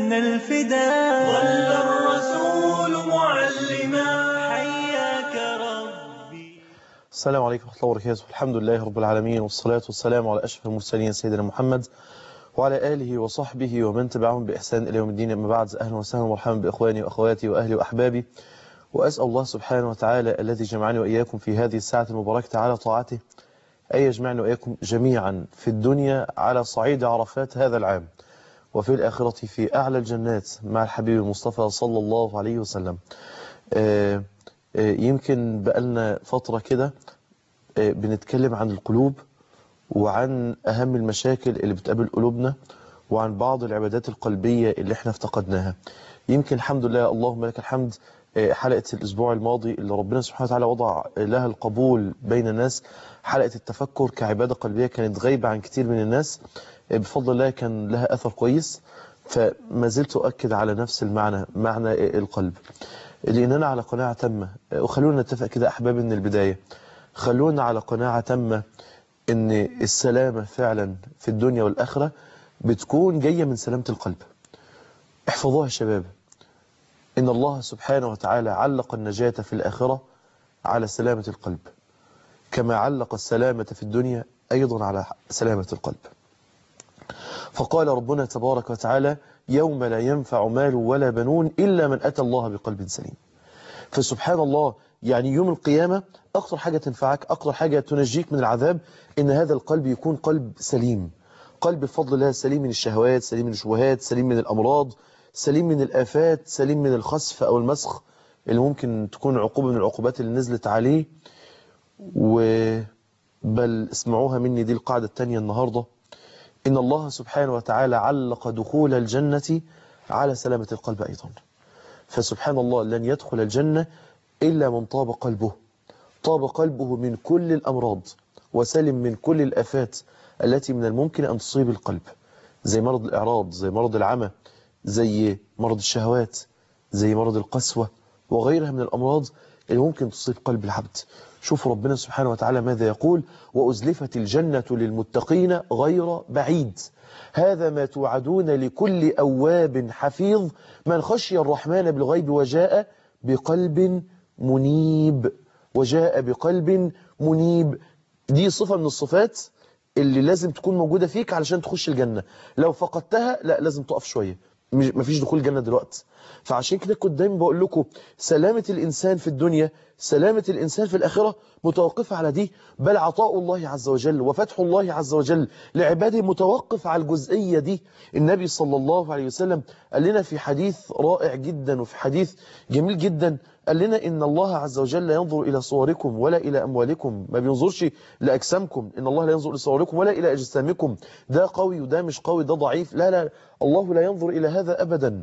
منا الفداء، ظل الرسول معلما. حياك ربي. السلام عليكم ورحمة الله وبركاته. الحمد لله رب العالمين، والصلاة والسلام على أشرف المرسلين سيدنا محمد وعلى آله وصحبه ومن تبعهم بإحسان إلى يوم الدين. أما بعد، أهلا وسهلا ومرحبا بإخواني وأخواتي وأهلي وأحبابي، وأسأل الله سبحانه وتعالى الذي جمعني وإياكم في هذه الساعة المباركة على طاعته أن يجمعني وإياكم جميعا في الدنيا على صعيد عرفات هذا العام، وفي الآخرة في أعلى الجنات مع الحبيب المصطفى صلى الله عليه وسلم. يمكن بقالنا فترة كده بنتكلم عن القلوب وعن أهم المشاكل اللي بتقابل قلوبنا وعن بعض العبادات القلبية اللي احنا افتقدناها. يمكن الحمد لله اللهم لك الحمد حلقة الأسبوع الماضي اللي ربنا سبحانه وتعالى وضع لها القبول بين الناس، حلقة التفكر كعبادة قلبية كانت غايبة عن كتير من الناس، بفضل الله كان لها أثر كويس. فما زلت أؤكد على نفس المعنى، معنى القلب، لأننا على قناعة تامة. وخلونا نتفق كده أحبابي من البداية، خلونا على قناعة تامة ان السلامة فعلا في الدنيا والآخرة بتكون جاية من سلامة القلب. احفظوها يا شباب، ان الله سبحانه وتعالى علق النجاة في الآخرة على سلامة القلب، كما علق السلامة في الدنيا أيضا على سلامة القلب. فقال ربنا تبارك وتعالى: يوم لا ينفع مال ولا بنون إلا من أتى الله بقلب سليم. فسبحان الله، يعني يوم القيامة أكثر حاجة تنفعك، أكثر حاجة تنجيك من العذاب، إن هذا القلب يكون قلب سليم، قلب بفضل الله سليم من الشهوات، سليم من الشبهات، سليم من الأمراض، سليم من الآفات، سليم من الخسف أو المسخ اللي ممكن تكون عقوبة من العقوبات اللي نزلت عليه. بل اسمعوها مني دي القاعدة الثانية النهاردة: إن الله سبحانه وتعالى علق دخول الجنة على سلامة القلب أيضا. فسبحان الله، لن يدخل الجنة إلا من طاب قلبه، طاب قلبه من كل الأمراض وسلم من كل الآفات التي من الممكن أن تصيب القلب، زي مرض الإعراض، زي مرض العمى، زي مرض الشهوات، زي مرض القسوة وغيرها من الأمراض اللي ممكن تصيب قلب العبد. شوفوا ربنا سبحانه وتعالى ماذا يقول: وأزلفت الجنة للمتقين غير بعيد، هذا ما توعدون لكل أواب حفيظ من خشي الرحمن بالغيب وجاء بقلب منيب. وجاء بقلب منيب، دي صفة من الصفات اللي لازم تكون موجودة فيك علشان تخش الجنة. لو فقدتها لا، لازم تقف شوية، مفيش دخول الجنة دلوقتي. فعشان كده كنت دايما بقول لكم سلامة الإنسان في الدنيا، سلامة الإنسان في الآخرة متوقفة على دي، بل عطاء الله عز وجل وفتح الله عز وجل لعباده متوقف على الجزئية دي. النبي صلى الله عليه وسلم قال لنا في حديث رائع جدا وفي حديث جميل جدا، قال لنا إن الله عز وجل ينظر إلى صوركم ولا إلى أموالكم، ما بينظرش لأجسامكم، إن الله لا ينظر إلى صوركم ولا إلى أجسامكم، ده قوي وده مش قوي، ده ضعيف، لا لا، الله لا ينظر إلى هذا أبدا.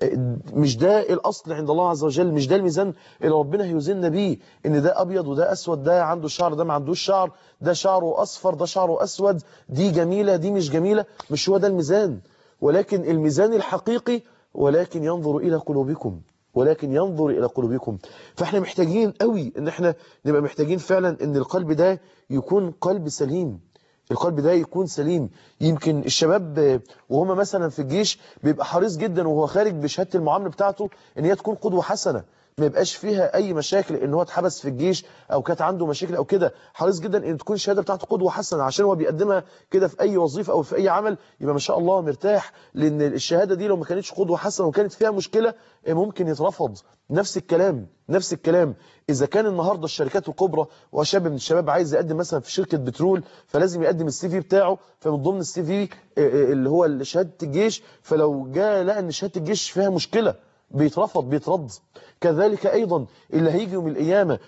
مش ده الأصل عند الله عز وجل، مش ده الميزان اللي ربنا هيوزننا بيه، إن ده أبيض وده أسود، ده عنده شعر ده ما عندوش شعر، ده شعره أصفر ده شعره أسود، دي جميلة دي مش جميلة، مش هو ده الميزان. ولكن الميزان الحقيقي: ولكن ينظر إلى قلوبكم، ولكن ينظر إلى قلوبكم. فاحنا محتاجين قوي ان احنا نبقى محتاجين فعلا ان القلب ده يكون قلب سليم، القلب ده يكون سليم. يمكن الشباب وهم مثلا في الجيش بيبقى حريص جدا وهو خارج بشهادة المعاملة بتاعته ان هي تكون قدوة حسنة، ما يبقاش فيها اي مشاكل، ان هو اتحبس في الجيش او كانت عنده مشاكل او كده، حريص جدا ان تكون الشهاده بتاعته قدوه حسنه، عشان هو بيقدمها كده في اي وظيفه او في اي عمل يبقى ما شاء الله مرتاح. لان الشهاده دي لو ما كانتش قدوه حسنه وكانت فيها مشكله ممكن يترفض. نفس الكلام، نفس الكلام اذا كان النهارده الشركات الكبرى وشاب من الشباب عايز يقدم مثلا في شركه بترول، فلازم يقدم السي في بتاعه، فمن ضمن السي في اللي هو شهاده الجيش، فلو جاء لقى ان شهاده الجيش فيها مشكله بيترفض بيترد. كذلك أيضا اللي هيجي يوم القيامة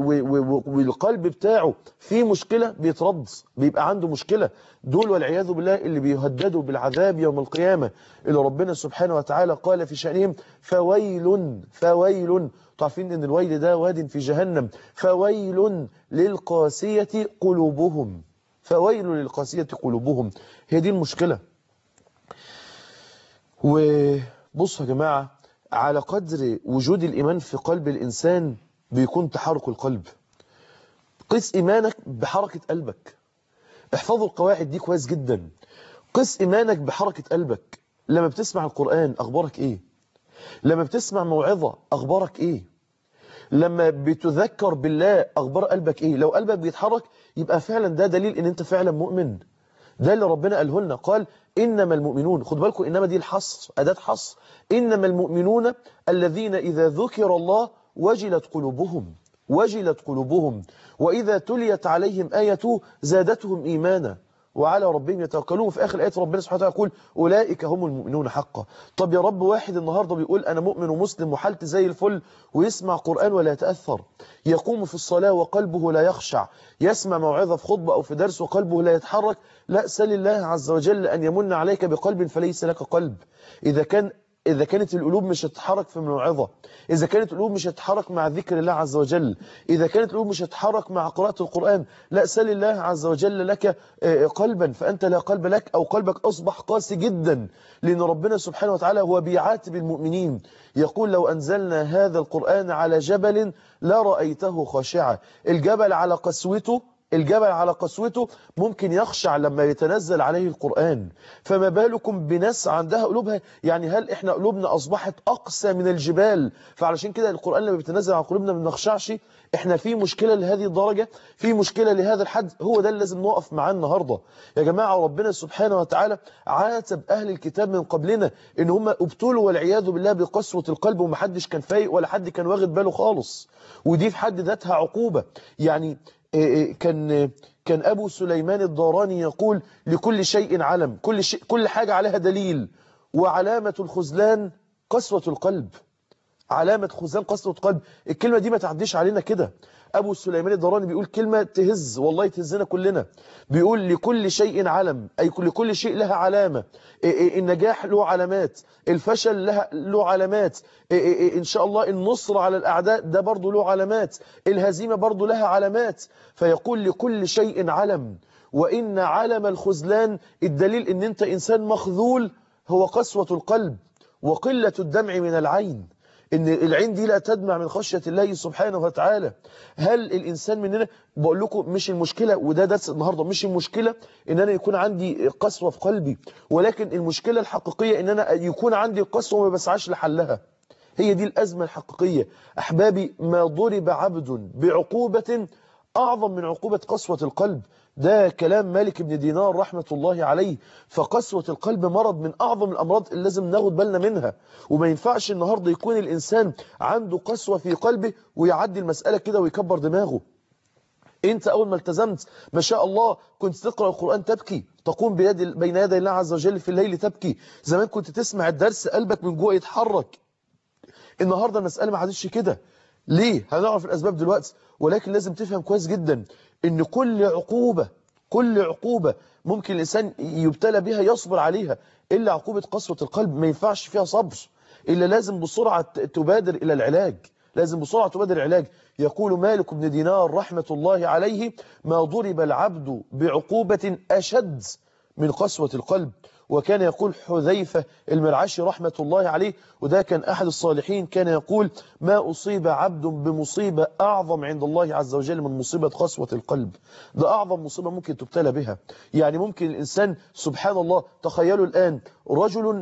والقلب بتاعه فيه مشكلة بيترد، بيبقى عنده مشكلة. دول والعياذ بالله اللي بيهددوا بالعذاب يوم القيامة، اللي ربنا سبحانه وتعالى قال في شأنهم: فويل فويل. تعرفين ان الويل ده واد في جهنم. فويل للقاسية قلوبهم، فويل للقاسية قلوبهم. هي دي المشكلة. وبصوا يا جماعة، على قدر وجود الإيمان في قلب الإنسان بيكون تحرك القلب. قس إيمانك بحركة قلبك، احفظوا القواعد دي كويس جدا. قس إيمانك بحركة قلبك. لما بتسمع القرآن أخبارك إيه؟ لما بتسمع موعظة أخبارك إيه؟ لما بتذكر بالله أخبار قلبك إيه؟ لو قلبك بيتحرك يبقى فعلا ده دليل إن أنت فعلا مؤمن. ده اللي ربنا قاله لنا، قال إنما المؤمنون، خد بالكم إنما دي الحصر، أداة حصر. إنما المؤمنون الذين إذا ذكر الله وجلت قلوبهم، وجلت قلوبهم وإذا تليت عليهم آية زادتهم إيمانا وعلى ربهم يتوكلون. في آخر آية ربنا سبحانه وتعالى يقول أولئك هم المؤمنون حقا. طب يا رب، واحد النهاردة بيقول أنا مؤمن ومسلم وحالتي زي الفل، ويسمع قرآن ولا يتأثر، يقوم في الصلاة وقلبه لا يخشع، يسمع موعظة في خطبة أو في درس وقلبه لا يتحرك، لا، سل الله عز وجل أن يمن عليك بقلب فليس لك قلب. إذا كانت القلوب مش هتتحرك في الموعظة، إذا كانت القلوب مش هتتحرك مع ذكر الله عز وجل، إذا كانت القلوب مش هتتحرك مع قراءة القرآن، لا، سل الله عز وجل لك قلبا، فأنت لا قلب لك أو قلبك أصبح قاسي جدا. لأن ربنا سبحانه وتعالى هو بيعاتب المؤمنين، يقول لو أنزلنا هذا القرآن على جبل لرأيته خاشعا. الجبل على قسوته، الجبل على قسوته ممكن يخشع لما يتنزل عليه القرآن، فما بالكم بناس عندها قلوبها، يعني هل احنا قلوبنا أصبحت أقسى من الجبال؟ فعلشان كده القرآن لما بيتنزل على قلوبنا ما بنخشعش. احنا في مشكلة لهذه الدرجة، في مشكلة لهذا الحد. هو ده اللي لازم نقف معاه النهاردة يا جماعة. ربنا سبحانه وتعالى عاتب أهل الكتاب من قبلنا إن هم ابتلوا والعياذ بالله بقسوة القلب، ومحدش كان فايق ولا حد كان واخد باله خالص، ودي في حد ذاتها عقوبة. يعني كان أبو سليمان الداراني يقول لكل شيء علم، كل حاجة عليها دليل، وعلامة الخذلان قسوة القلب. علامة خذلان قسوة القلب. الكلمة دي ما تعديش علينا كده. أبو سليمان الداراني بيقول كلمة تهز، والله تهزنا كلنا. بيقول لكل شيء علم، أي لكل شيء لها علامة. النجاح له علامات، الفشل له علامات، إن شاء الله النصر على الأعداء ده برضو له علامات، الهزيمة برضو لها علامات. فيقول لكل شيء علم، وإن علم الخذلان، الدليل إن أنت إنسان مخذول، هو قسوة القلب وقلة الدمع من العين. إن العين دي لا تدمع من خشية الله سبحانه وتعالى. هل الإنسان مننا، بقول لكم مش المشكلة، وده درس النهاردة، مش المشكلة إن أنا يكون عندي قسوة في قلبي، ولكن المشكلة الحقيقية إن أنا يكون عندي قسوة وما بسعاش لحلها. هي دي الأزمة الحقيقية. أحبابي، ما ضرب عبد بعقوبة أعظم من عقوبة قسوة القلب. ده كلام مالك بن دينار رحمة الله عليه. فقسوة القلب مرض من أعظم الأمراض اللي لازم ناخد بالنا منها. وما ينفعش النهاردة يكون الإنسان عنده قسوة في قلبه ويعدي المسألة كده ويكبر دماغه. انت اول ما التزمت ما شاء الله كنت تقرأ القرآن تبكي، تقوم بين يدي الله عز وجل في الليل تبكي. زمان كنت تسمع الدرس قلبك من جوه يتحرك. النهاردة المسألة ما عادتش كده. ليه؟ هنعرف الأسباب دلوقتي. ولكن لازم تفهم كويس جدا ان كل عقوبة ممكن الإنسان يبتلى بها يصبر عليها، إلا عقوبة قسوة القلب ما ينفعش فيها صبر، إلا لازم بسرعة تبادر إلى العلاج، لازم بسرعة تبادر العلاج. يقول مالك بن دينار رحمة الله عليه ما ضرب العبد بعقوبة أشد من قسوة القلب. وكان يقول حذيفة المرعشي رحمة الله عليه، وده كان أحد الصالحين، كان يقول ما أصيب عبد بمصيبة أعظم عند الله عز وجل من مصيبة قسوة القلب. ده أعظم مصيبة ممكن تبتلى بها. يعني ممكن الإنسان سبحان الله، تخيلوا الآن رجل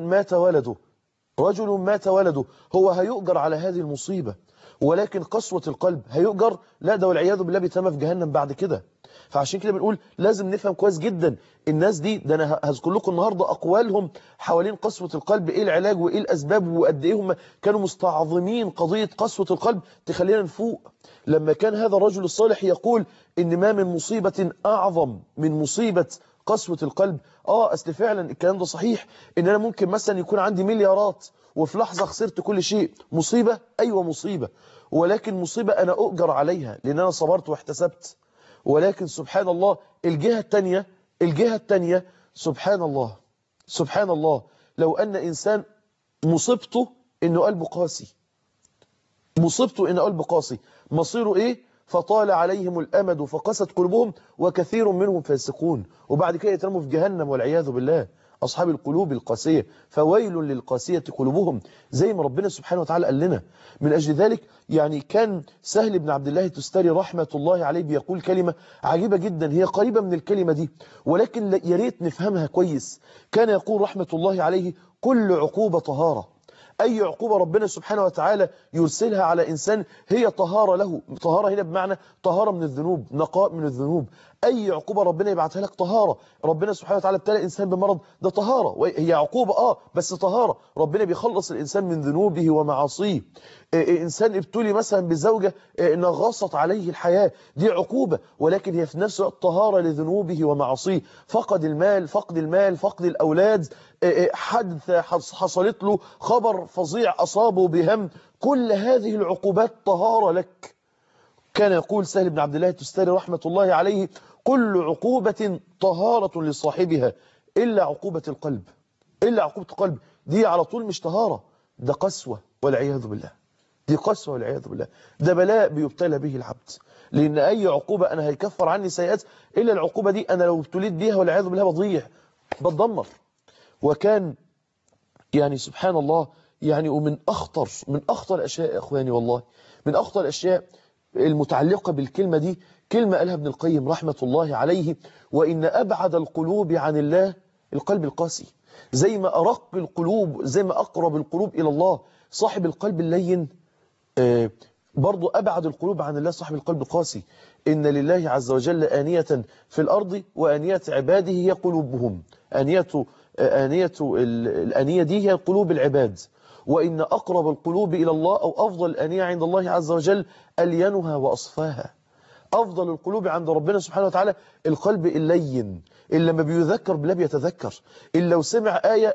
مات ولده، هو هيؤجر على هذه المصيبة، ولكن قسوة القلب هيؤجر؟ لا، ده والعياذ بالله بيتم في جهنم بعد كده. فعشان كده بنقول لازم نفهم كويس جدا الناس دي. ده انا هذكر لكم النهارده اقوالهم حوالين قسوة القلب، ايه العلاج وايه الاسباب وقد ايه هم كانوا مستعظمين قضية قسوة القلب تخلينا نفوق. لما كان هذا الرجل الصالح يقول ان ما من مصيبة اعظم من مصيبة قسوة القلب. اصل فعلا الكلام ده صحيح، ان انا ممكن مثلا يكون عندي مليارات وفي لحظة خسرت كل شيء. مصيبة، ايوه مصيبة، ولكن مصيبة انا اؤجر عليها لان انا صبرت واحتسبت. ولكن سبحان الله الجهة التانية سبحان الله لو أن إنسان مصيبته إنه قلبه قاسي، مصيره إيه؟ فطال عليهم الأمد فقست قلوبهم وكثير منهم فاسقون، وبعد كده يترموا في جهنم والعياذ بالله. أصحاب القلوب القاسية فويل للقاسية قلوبهم، زي ما ربنا سبحانه وتعالى قال لنا. من أجل ذلك يعني كان سهل بن عبد الله التستري رحمة الله عليه بيقول كلمة عجيبة جدا، هي قريبة من الكلمة دي ولكن يا ريت نفهمها كويس. كان يقول رحمة الله عليه كل عقوبة طهارة. أي عقوبة ربنا سبحانه وتعالى يرسلها على إنسان هي طهارة له. طهارة هنا بمعنى طهارة من الذنوب، نقاء من الذنوب. أي عقوبة ربنا يبعثها لك طهارة. ربنا سبحانه وتعالى ابتلى الإنسان بمرض، ده طهارة، هي عقوبة بس طهارة. ربنا بيخلص الإنسان من ذنوبه ومعاصيه. إنسان ابتلي مثلا بزوجة نغصت عليه الحياة، دي عقوبة، ولكن هي في نفس الوقت طهارة لذنوبه ومعاصيه. فقد المال، فقد الأولاد، حدث حصلت له، خبر فظيع أصابه بهم، كل هذه العقوبات طهارة لك. كان يقول سهل بن عبد الله التستاري رحمة الله عليه: كل عقوبة طهارة لصاحبها إلا عقوبة القلب. إلا عقوبة القلب دي على طول مش طهارة، ده قسوة والعياذ بالله. دي قسوة والعياذ بالله، ده بلاء بيبتلى به العبد. لأن أي عقوبة أنا هيكفر عني سيئات، إلا العقوبة دي أنا لو ابتليت بيها والعياذ بالله بضيع، بتدمر. وكان يعني سبحان الله، يعني ومن أخطر الأشياء يا إخواني، والله من أخطر الأشياء المتعلقة بالكلمة دي، كلمة قالها ابن القيم رحمة الله عليه: وإن أبعد القلوب عن الله القلب القاسي. زي ما أرق القلوب، زي ما أقرب القلوب إلى الله صاحب القلب اللين، برضو أبعد القلوب عن الله صاحب القلب القاسي. إن لله عز وجل آنية في الأرض، وآنية عباده هي قلوبهم. الآنية دي هي قلوب العباد. وإن أقرب القلوب إلى الله، أو أفضل الآنية عند الله عز وجل، ألينها وأصفاها. أفضل القلوب عند ربنا سبحانه وتعالى القلب اللين، اللي لما بيذكر بالله بيتذكر، اللي لو سمع آية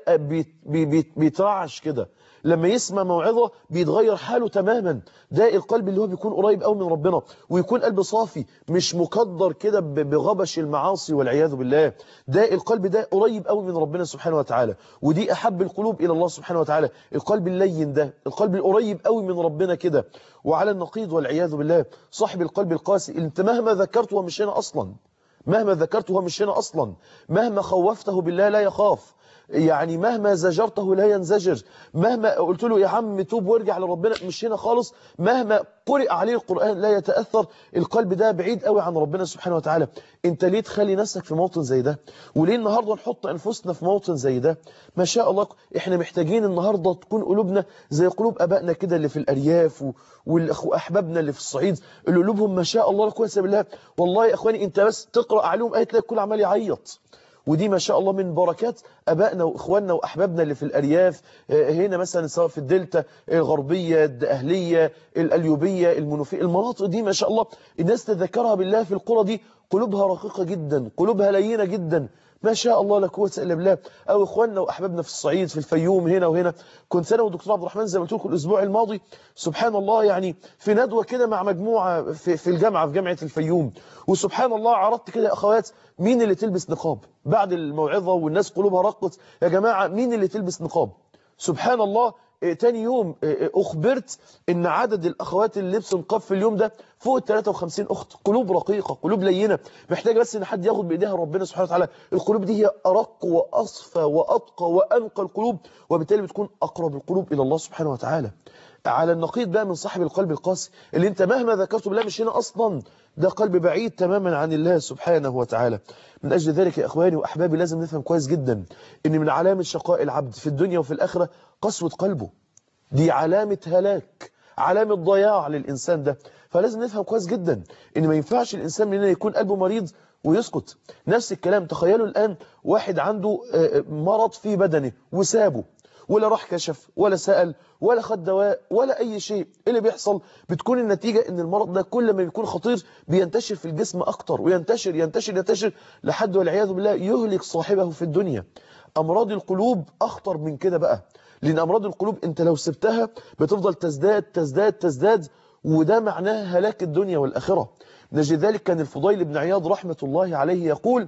بيترعش كده، لما يسمع موعظة بيتغير حاله تماما. ده القلب اللي هو بيكون قريب قوي من ربنا، ويكون قلب صافي مش مقدر كده بغبش المعاصي والعياذ بالله. ده القلب ده قريب قوي من ربنا سبحانه وتعالى، ودي أحب القلوب إلى الله سبحانه وتعالى، القلب اللين ده، القلب القريب قوي من ربنا كده. وعلى النقيض والعياذ بالله صاحب القلب القاسي، انت مهما ذكرته هو مش هنا أصلا، مهما ذكرته هو مش هنا أصلا، مهما خوفته بالله لا يخاف، يعني مهما زجرته لا ينزجر، مهما قلت له يا عم توب وارجع لربنا مش هنا خالص، مهما قرئ عليه القرآن لا يتأثر. القلب ده بعيد قوي عن ربنا سبحانه وتعالى. انت ليه تخلي نفسك في موطن زي ده؟ وليه النهاردة نحط أنفسنا في موطن زي ده؟ ما شاء الله احنا محتاجين النهاردة تكون قلوبنا زي قلوب أبائنا كده اللي في الأرياف، وأحبابنا اللي في الصعيد اللي قلوبهم ما شاء الله لا قوة إلا بالله. والله يا إخواني انت بس تقرأ عليهم آية تلاقي الكل عمال يعيط. ودي ما شاء الله من بركات أبائنا وإخواننا وأحبابنا اللي في الأرياف هنا مثلا، سواء في الدلتا الغربية، الدقهلية، الأليوبية، المنوفية، المناطق دي ما شاء الله الناس تذكرها بالله في القرى دي قلوبها رقيقة جدا، قلوبها لينة جدا، ما شاء الله لا قوه الا بالله. او اخواننا واحبابنا في الصعيد، في الفيوم، هنا وهنا. كنت انا والدكتور عبد الرحمن زي ما قلت لكم الاسبوع الماضي سبحان الله، يعني في ندوه كده مع مجموعه في الجامعه، في جامعه الفيوم، وسبحان الله عرضت كده يا اخوات مين اللي تلبس نقاب بعد الموعظه، والناس قلوبها رقت يا جماعه مين اللي تلبس نقاب. سبحان الله تاني يوم أخبرت إن عدد الأخوات اللي لبسوا نقاب في اليوم ده فوق ال 53 أخت. قلوب رقيقة، قلوب لينة، محتاجة بس إن حد ياخد بإيديها ربنا سبحانه وتعالى. القلوب دي هي أرق وأصفى وأتقى وأنقى القلوب، وبالتالي بتكون أقرب القلوب إلى الله سبحانه وتعالى. على النقيض بقى من صاحب القلب القاسي اللي انت مهما ذكرته بالله مش هنا أصلا، ده قلب بعيد تماما عن الله سبحانه وتعالى. من أجل ذلك يا إخواني وأحبابي لازم نفهم كويس جدا إن من علامة شقاء العبد في الدنيا وفي الآخرة قسوة قلبه. دي علامة هلاك، علامة ضياع للإنسان ده. فلازم نفهم كويس جدا إن ما ينفعش الإنسان مننا يكون قلبه مريض ويسكت. نفس الكلام تخيلوا الآن واحد عنده مرض في بدنه وسابه، ولا راح كشف ولا سأل ولا خد دواء ولا أي شيء. إيه اللي بيحصل؟ بتكون النتيجة إن المرض ده كل ما بيكون خطير بينتشر في الجسم أكتر، وينتشر ينتشر ينتشر لحد والعياذ بالله يهلك صاحبه في الدنيا. أمراض القلوب أخطر من كده بقى، لأن أمراض القلوب أنت لو سبتها بتفضل تزداد تزداد تزداد، وده معناه هلاك الدنيا والآخرة. نجد ذلك كان الفضيل بن عياض رحمة الله عليه يقول: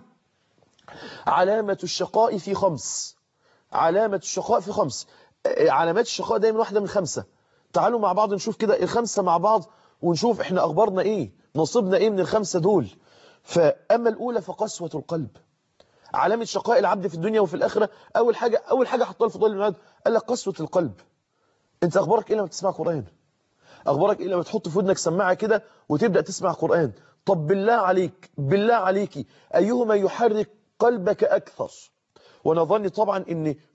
علامة الشقاء في خمس. علامة الشقاء في خمس. علامات الشقاء دايما واحدة من خمسة. تعالوا مع بعض نشوف كده الخمسة مع بعض ونشوف احنا أخبارنا إيه، نصيبنا إيه من الخمسة دول. فأما الأولى فقسوة القلب. علامة شقاء العبد في الدنيا وفي الآخرة أول حاجة حطها الفضيل بن عياض، قال لك قسوة القلب. أنت أخبارك إيه لما تسمع قرآن؟ أخبارك إيه لما تحط في ودنك سماعة كده وتبدأ تسمع قرآن؟ طب بالله عليك، بالله عليكي، أيهما يحرك قلبك أكثر؟ وانا ظني طبعا ان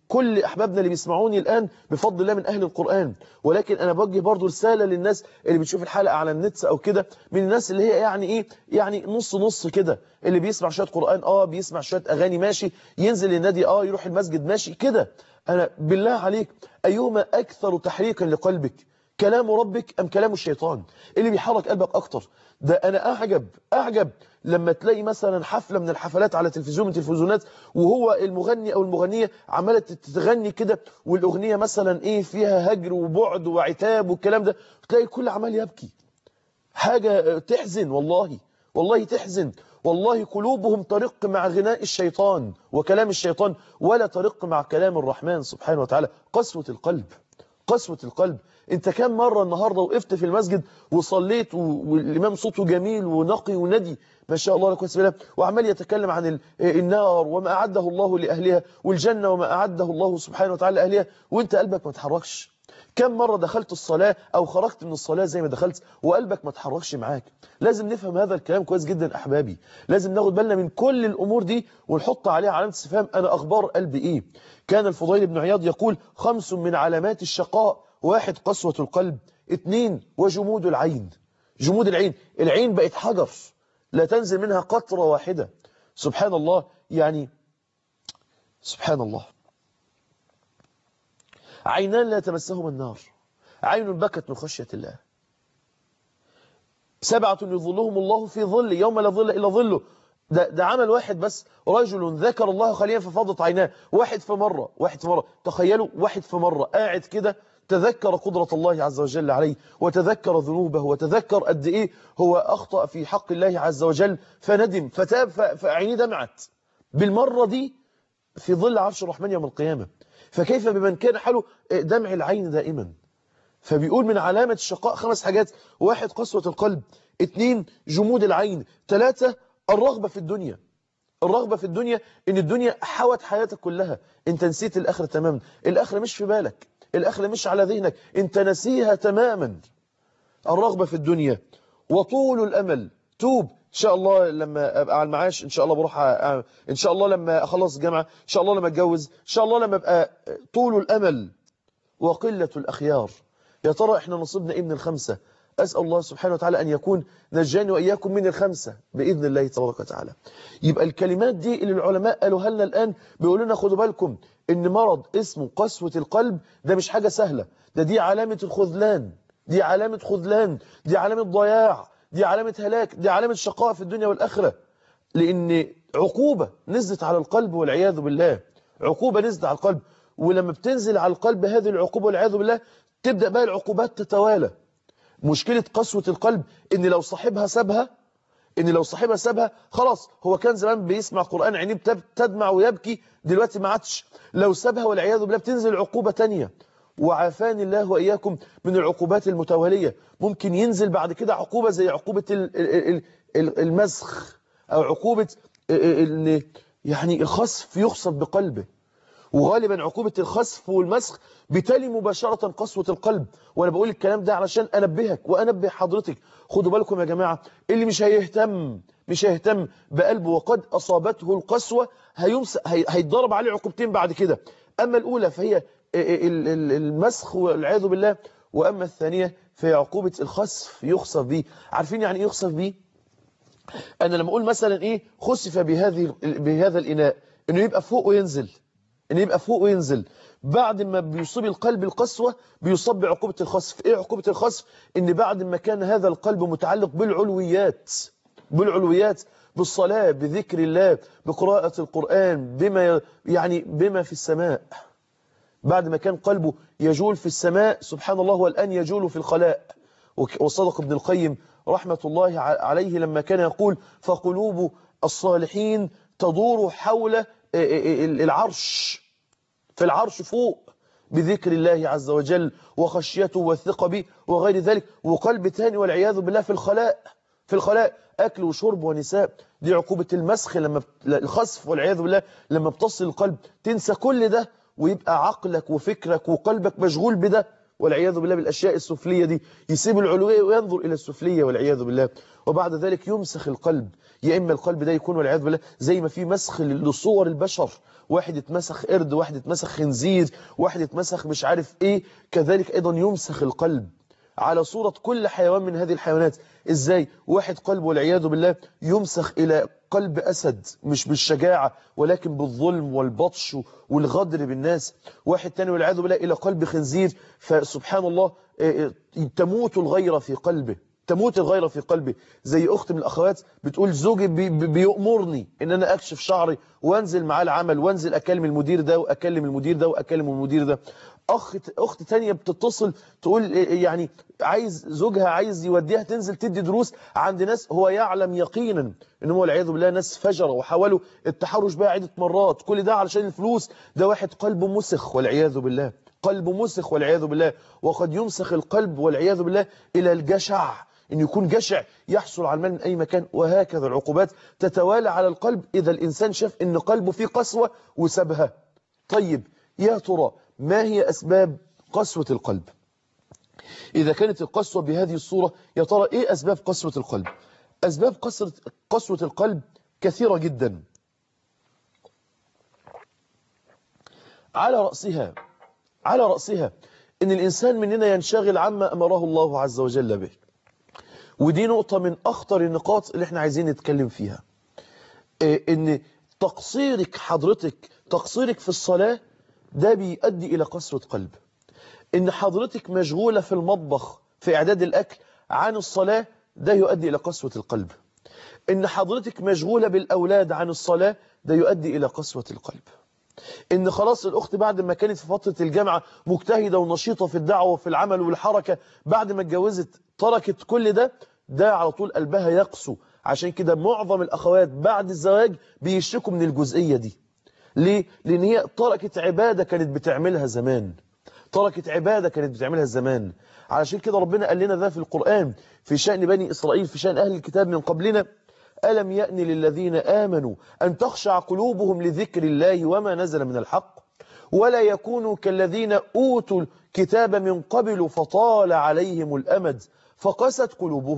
كل أحبابنا اللي بيسمعوني الآن بفضل الله من أهل القرآن، ولكن أنا بوجه برضو رسالة للناس اللي بتشوف الحلقة على النت أو كده، من الناس اللي هي يعني إيه، يعني نص نص كده، اللي بيسمع شوية قرآن بيسمع شوية أغاني ماشي، ينزل النادي يروح المسجد ماشي كده. أنا بالله عليك أيهما أكثر تحريكا لقلبك، كلام ربك أم كلام الشيطان؟ اللي بيحرك قلبك أكتر. ده أنا أعجب لما تلاقي مثلا حفلة من الحفلات على تلفزيون من التلفزيونات، وهو المغني أو المغنية عمالة تغني كده، والأغنية مثلا إيه فيها هجر وبعد وعتاب والكلام ده، تلاقي الكل عمال يبكي. حاجة تحزن، والله تحزن. والله قلوبهم ترق مع غناء الشيطان وكلام الشيطان، ولا ترق مع كلام الرحمن سبحانه وتعالى. قسوة القلب. انت كم مرة النهاردة وقفت في المسجد وصليت والإمام صوته جميل ونقي وندي ما شاء الله لا قوة الا بالله، وعمال يتكلم عن النار وما أعده الله لأهلها، والجنة وما أعده الله سبحانه وتعالى لأهلها، وانت قلبك ما تحركش. كم مرة دخلت الصلاة أو خرجت من الصلاة زي ما دخلت وقلبك ما تحركش معاك؟ لازم نفهم هذا الكلام كويس جدا أحبابي، لازم ناخد بالنا من كل الأمور دي ونحط عليها علامة استفهام. أنا أخبار قلبي إيه؟ كان الفضيل بن عياض يقول 5 من علامات الشقاء: 1 قسوة القلب، 2 وجمود العين. جمود العين بقت حجر لا تنزل منها قطرة واحدة. سبحان الله، يعني سبحان الله. عينان لا تمسهما النار، عين بكت من خشية الله. 7 يظلهم الله في ظل يوم لا ظل إلا ظله. ده عمل واحد بس، رجل ذكر الله خاليا ففاضت عيناه. واحد في مرة. تخيلوا، واحد في مرة قاعد كده تذكر قدرة الله عز وجل عليه، وتذكر ذنوبه، وتذكر قد إيه هو أخطأ في حق الله عز وجل، فندم فتاب، فعينيه دمعت بالمرة دي في ظل عرش الرحمن يوم القيامة. فكيف بمن كان حاله دمع العين دائما؟ فبيقول من علامة الشقاء 5 حاجات: 1 قسوة القلب، 2 جمود العين، 3 الرغبة في الدنيا. ان الدنيا حوت حياتك كلها، انت نسيت الآخرة تماما، الآخرة مش في بالك، الآخرة مش على ذهنك، انت نسيها تماما. الرغبة في الدنيا وطول الأمل. توب إن شاء الله لما أبقى على المعاش، إن شاء الله بروح إن شاء الله لما أخلص الجامعة، إن شاء الله لما أتجوز، إن شاء الله لما أبقى. طول الأمل وقلة الأخيار. يا ترى إحنا نصيبنا إيه من ال5؟ أسأل الله سبحانه وتعالى أن يكون نجاني وإياكم من ال5 بإذن الله تبارك وتعالى. يبقى الكلمات دي اللي العلماء قالوها لنا الآن، بيقولوا لنا خدوا بالكم إن مرض اسمه قسوة القلب ده مش حاجة سهلة، دي علامة الخذلان، دي علامة ضياع، دي علامة هلاك، دي علامة شقاء في الدنيا والآخرة. لأن عقوبة نزلت على القلب والعياذ بالله، عقوبة نزلت على القلب. ولما بتنزل على القلب هذه العقوبة والعياذ بالله، تبدأ بقى العقوبات تتوالى. مشكلة قسوة القلب إن لو صاحبها سابها خلاص، هو كان زمان بيسمع قرآن عينيه تدمع ويبكي، دلوقتي ما عادش. لو سابها والعياذ بالله بتنزل عقوبة تانية. وعافاني الله وإياكم من العقوبات المتوالية. ممكن ينزل بعد كده عقوبة زي عقوبة المسخ، أو عقوبة يعني الخسف يخسف بقلبه. وغالبا عقوبة الخسف والمسخ بتالي مباشرة قسوة القلب. وأنا بقول الكلام ده علشان أنبهك وأنبه حضرتك. خدوا بالكم يا جماعة، اللي مش هيهتم بقلبه وقد أصابته القسوة هيتضرب عليه عقوبتين بعد كده. أما الأولى فهي المسخ والعياذ بالله، وأما الثانية فهي عقوبة الخسف يخسف به. عارفين يعني إيه يخسف به؟ أنا لما أقول مثلا إيه خسف بهذا الإناء، إنه يبقى فوق وينزل. بعد ما بيصيب القلب القسوة بيصاب بعقوبة الخسف. إيه عقوبة الخسف؟ إن بعد ما كان هذا القلب متعلق بالعلويات، بالصلاة، بذكر الله، بقراءة القرآن، بما في السماء. بعد ما كان قلبه يجول في السماء سبحان الله، والآن يجول في الخلاء. وصدق ابن القيم رحمة الله عليه لما كان يقول: فقلوب الصالحين تدور حول العرش، في العرش فوق، بذكر الله عز وجل وخشيته والثقة به وغير ذلك. وقلب تاني والعياذ بالله في الخلاء، أكل وشرب ونساء. دي عقوبة المسخ، لما الخسف والعياذ بالله لما بتصل القلب تنسى كل ده، ويبقى عقلك وفكرك وقلبك مشغول بده، والعياذ بالله بالأشياء السفلية دي، يسيب العلوية وينظر إلى السفلية والعياذ بالله. وبعد ذلك يمسخ القلب، يا إما القلب ده يكون والعياذ بالله زي ما في مسخ لصور البشر، واحد اتمسخ قرد، واحد اتمسخ خنزير، واحد اتمسخ مش عارف إيه، كذلك أيضا يمسخ القلب على صورة كل حيوان من هذه الحيوانات. إزاي؟ واحد قلب والعياذ بالله يمسخ إلى قلب أسد، مش بالشجاعة ولكن بالظلم والبطش والغدر بالناس. واحد تاني والعياذ بالله إلى قلب خنزير، فسبحان الله تموت الغيرة في قلبه، تموت الغيرة في قلبي. زي أخت من الأخوات بتقول زوجي بيأمرني إن أنا أكشف شعري وأنزل معاه العمل، وأنزل أكلم المدير ده وأكلم المدير ده وأكلم المدير ده. أخت تانية بتتصل تقول يعني زوجها عايز يوديها تنزل تدي دروس عند ناس هو يعلم يقينا إن هو والعياذ بالله ناس فجرة وحاولوا التحرش بها عدة مرات، كل ده علشان الفلوس. ده واحد قلبه مسخ والعياذ بالله، قلبه مسخ والعياذ بالله. وقد يمسخ القلب والعياذ بالله إلى الجشع، إن يكون جشع يحصل على المال من أي مكان. وهكذا العقوبات تتوالى على القلب إذا الإنسان شاف إن قلبه فيه قسوة وسابها. طيب يا ترى ما هي أسباب قسوة القلب؟ إذا كانت القسوة بهذه الصورة، يا ترى إيه أسباب قسوة القلب؟ أسباب قسوة القلب كثيرة جدا، على رأسها إن الإنسان مننا ينشغل عما أمره الله عز وجل به. ودي نقطة من أخطر النقاط اللي احنا عايزين نتكلم فيها. إن تقصيرك في الصلاة ده بيؤدي إلى قسوة قلب. إن حضرتك مشغولة في المطبخ في إعداد الأكل عن الصلاة ده يؤدي إلى قسوة القلب. إن حضرتك مشغولة بالأولاد عن الصلاة ده يؤدي إلى قسوة القلب. إن خلاص الأخت بعد ما كانت في فترة الجامعة مجتهدة ونشيطة في الدعوة وفي العمل والحركة، بعد ما اتجوزت تركت كل ده على طول قلبها يقسو. عشان كده معظم الأخوات بعد الزواج بيشتكوا من الجزئية دي. ليه؟ لأن هي تركت عبادة كانت بتعملها زمان. علشان كده ربنا قال لنا ده في القرآن في شأن بني إسرائيل، في شأن أهل الكتاب من قبلنا: ألم يأن للذين آمنوا أن تخشع قلوبهم لذكر الله وما نزل من الحق ولا يكونوا كالذين أوتوا الكتاب من قبل فطال عليهم الأمد فقست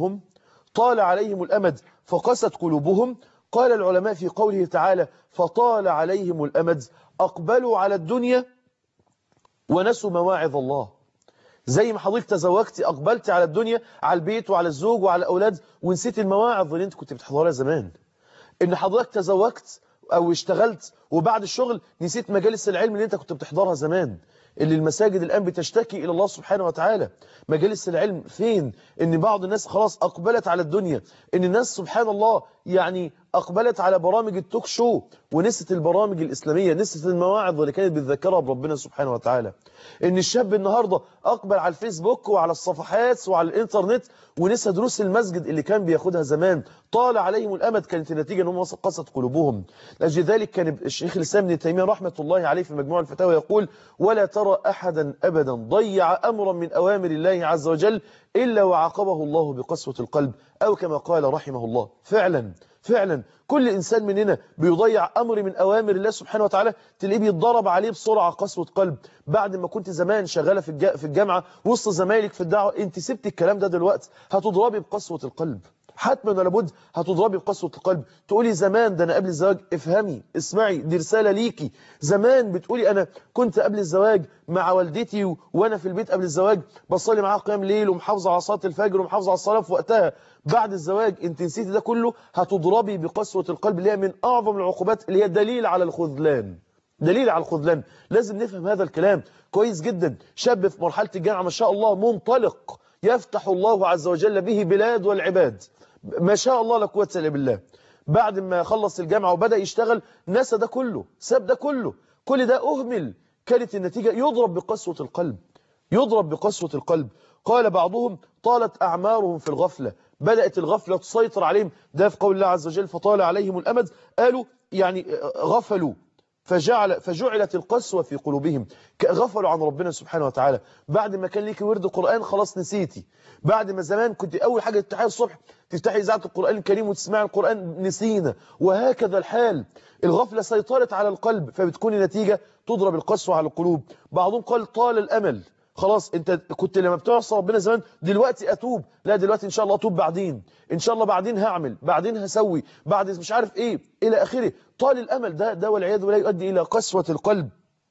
قلوبهم. قال العلماء في قوله تعالى فطال عليهم الأمد أقبلوا على الدنيا ونسوا مواعظ الله. زي ما حضرتك تزوجتي أقبلت على الدنيا، على البيت وعلى الزوج وعلى الأولاد، ونسيت المواعظ اللي انت كنت بتحضرها زمان. إن حضرتك تزوجت أو اشتغلت وبعد الشغل نسيت مجالس العلم اللي انت كنت بتحضرها زمان، اللي المساجد الآن بتشتكي إلى الله سبحانه وتعالى. مجالس العلم فين؟ إن بعض الناس خلاص أقبلت على الدنيا، إن الناس سبحان الله يعني أقبلت على برامج التوك شو ونسيت البرامج الإسلامية، نسيت المواعظ اللي كانت بتذكرها بربنا سبحانه وتعالى. إن الشاب النهاردة أقبل على الفيسبوك وعلى الصفحات وعلى الإنترنت ونسى دروس المسجد اللي كان بياخدها زمان. طال عليهم الأمد، كانت النتيجة أنهم قست قلوبهم. لأجل ذلك كان الشيخ الإسلام ابن تيمية رحمة الله عليه في مجموع الفتاوى يقول: ولا ترى أحدا أبدا ضيع أمرا من أوامر الله عز وجل إلا وعاقبه الله بقسوة القلب، أو كما قال رحمه الله. فعلا كل إنسان مننا بيضيع أمر من أوامر الله سبحانه وتعالى تلاقيه بيتضرب عليه بسرعة قسوة قلب. بعد ما كنت زمان شغالة في الجامعة وسط زمايلك في الدعوة، انت سبت الكلام ده دلوقتي هتضربي بقسوة القلب، حتما ولا بد هتضربي بقسوة القلب. تقولي زمان ده أنا قبل الزواج، افهمي اسمعي دي رسالة ليكي. زمان بتقولي أنا كنت قبل الزواج مع والدتي وأنا في البيت قبل الزواج بصلي معاها قيام ليل ومحافظة على صلاة الفجر ومحافظة على الصلاة في وقتها. بعد الزواج انت نسيتي ده كله، هتضربي بقسوة القلب اللي هي من أعظم العقوبات، اللي هي دليل على الخذلان. لازم نفهم هذا الكلام كويس جدا. شاب في مرحلة الجامعة ما شاء الله منطلق، يفتح الله عز وجل به بلاد والعباد، ما شاء الله لا قوة إلا بالله. بعد ما خلص الجامعة وبدأ يشتغل نسى ده كله، ساب ده كله، كل ده أهمل. كانت النتيجة يضرب بقسوة القلب. قال بعضهم: طالت أعمارهم في الغفلة، بدأت الغفلة تسيطر عليهم. ده في قول الله عز وجل فطال عليهم الأمد، قالوا يعني غفلوا فجعلت القسوة في قلوبهم، غفلوا عن ربنا سبحانه وتعالى. بعد ما كان ليك ورد قرآن خلاص نسيتي. بعد ما زمان كنت أول حاجة تفتحي الصبح تفتحي إذاعة القرآن الكريم وتسمعي القرآن، نسينا. وهكذا الحال، الغفلة سيطرت على القلب، فبتكون النتيجة تضرب القسوة على القلوب. بعضهم قال طال الأمل، خلاص انت كنت لما بتعصى ربنا زمان دلوقتي اتوب، لا دلوقتي ان شاء الله اتوب بعدين، ان شاء الله بعدين هعمل، بعدين هسوي، بعد مش عارف ايه الى اخره. طال الامل ده والعياذ بالله يؤدي الى قسوة القلب.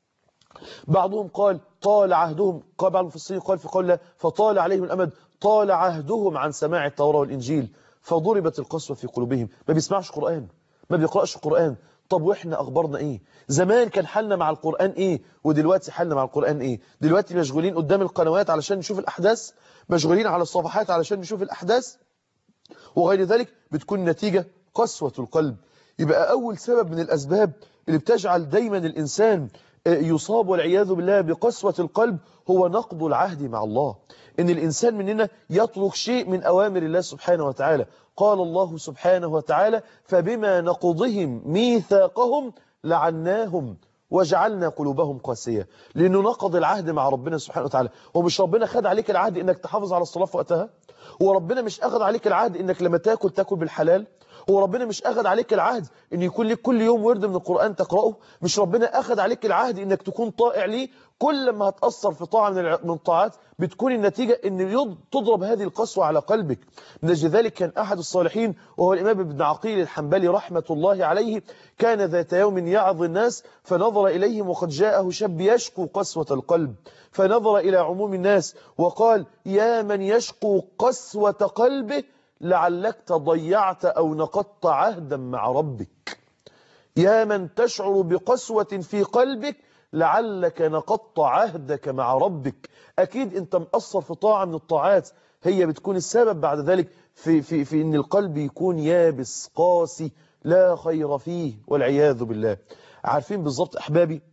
بعضهم قال طال عهدهم، قال بعض المفسرين قال في قول الله فطال عليهم الامد، طال عهدهم عن سماع التوراة والانجيل فضربت القسوة في قلوبهم. ما بيسمعش قرآن، ما بيقرأش قرآن. طب واحنا اخبارنا ايه؟ زمان كان حالنا مع القرآن ايه، ودلوقتي حالنا مع القرآن ايه؟ دلوقتي مشغولين قدام القنوات علشان نشوف الاحداث، مشغولين على الصفحات علشان نشوف الاحداث وغير ذلك، بتكون نتيجة قسوة القلب. يبقى اول سبب من الاسباب اللي بتجعل دايما الانسان يصاب والعياذ بالله بقسوة القلب هو نقض العهد مع الله. ان الانسان مننا يترك شيء من اوامر الله سبحانه وتعالى. قال الله سبحانه وتعالى فبما نقضهم ميثاقهم لعناهم وجعلنا قلوبهم قاسية. لانه نقض العهد مع ربنا سبحانه وتعالى. هو مش ربنا خد عليك العهد انك تحافظ على الصلاة في وقتها؟ هو ربنا مش اخذ عليك العهد انك لما تاكل بالحلال؟ هو ربنا مش اخذ عليك العهد ان يكون لك كل يوم ورد من القرآن تقرأه؟ مش ربنا اخذ عليك العهد انك تكون طائع ليه؟ كل ما هتأثر في طاعة من الطاعات بتكون النتيجة ان تضرب هذه القسوة على قلبك. من أجل ذلك كان احد الصالحين وهو الامام ابن عقيل الحنبلي رحمة الله عليه كان ذات يوم يعظ الناس فنظر اليهم وقد جاءه شاب يشكو قسوة القلب، فنظر الى عموم الناس وقال يا من يشكو قسوة قلبه لعلك ضيعت أو نقضت عهدا مع ربك. يا من تشعر بقسوة في قلبك لعلك نقضت عهدك مع ربك. أكيد أنت مقصر في طاعة من الطاعات هي بتكون السبب بعد ذلك في أن القلب يكون يابس قاسي لا خير فيه والعياذ بالله. عارفين بالضبط أحبابي،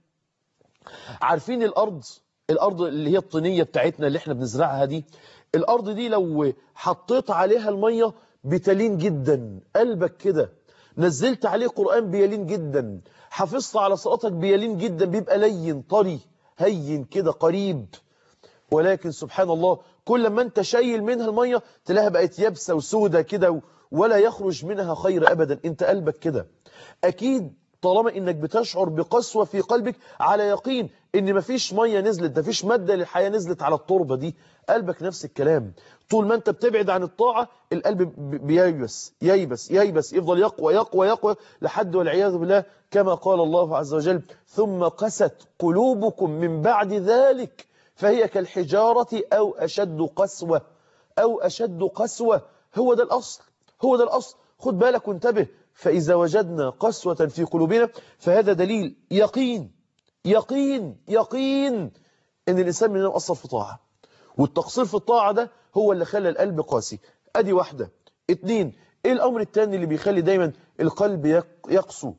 عارفين الأرض اللي هي الطينية بتاعتنا اللي احنا بنزرعها دي، الأرض دي لو حطيت عليها المية بتلين جدا، قلبك كده نزلت عليه قرآن بيلين جدا، حافظت على صلاتك بيلين جدا، بيبقى لين طري هين كده قريب. ولكن سبحان الله كل ما انت شايل منها المية تلاقيها بقت يابسة وسودة كده ولا يخرج منها خير أبدا. انت قلبك كده. أكيد طالما انك بتشعر بقسوة في قلبك على يقين ان مفيش مية نزلت، مفيش مادة للحياة نزلت على التربة دي، قلبك نفس الكلام. طول ما انت بتبعد عن الطاعة القلب بييبس ييبس ييبس، يفضل يقوى يقوى يقوى لحد والعياذ بالله كما قال الله عز وجل ثم قست قلوبكم من بعد ذلك فهي كالحجارة أو أشد قسوة أو أشد قسوة. هو ده الأصل، هو ده الأصل. خد بالك وانتبه. فإذا وجدنا قسوة في قلوبنا فهذا دليل يقين يقين يقين ان الانسان مننا مقصر في طاعه، والتقصير في الطاعه ده هو اللي خلى القلب قاسي. ادي واحده. اتنين، ايه الامر الثاني اللي بيخلي دايما القلب يقسو؟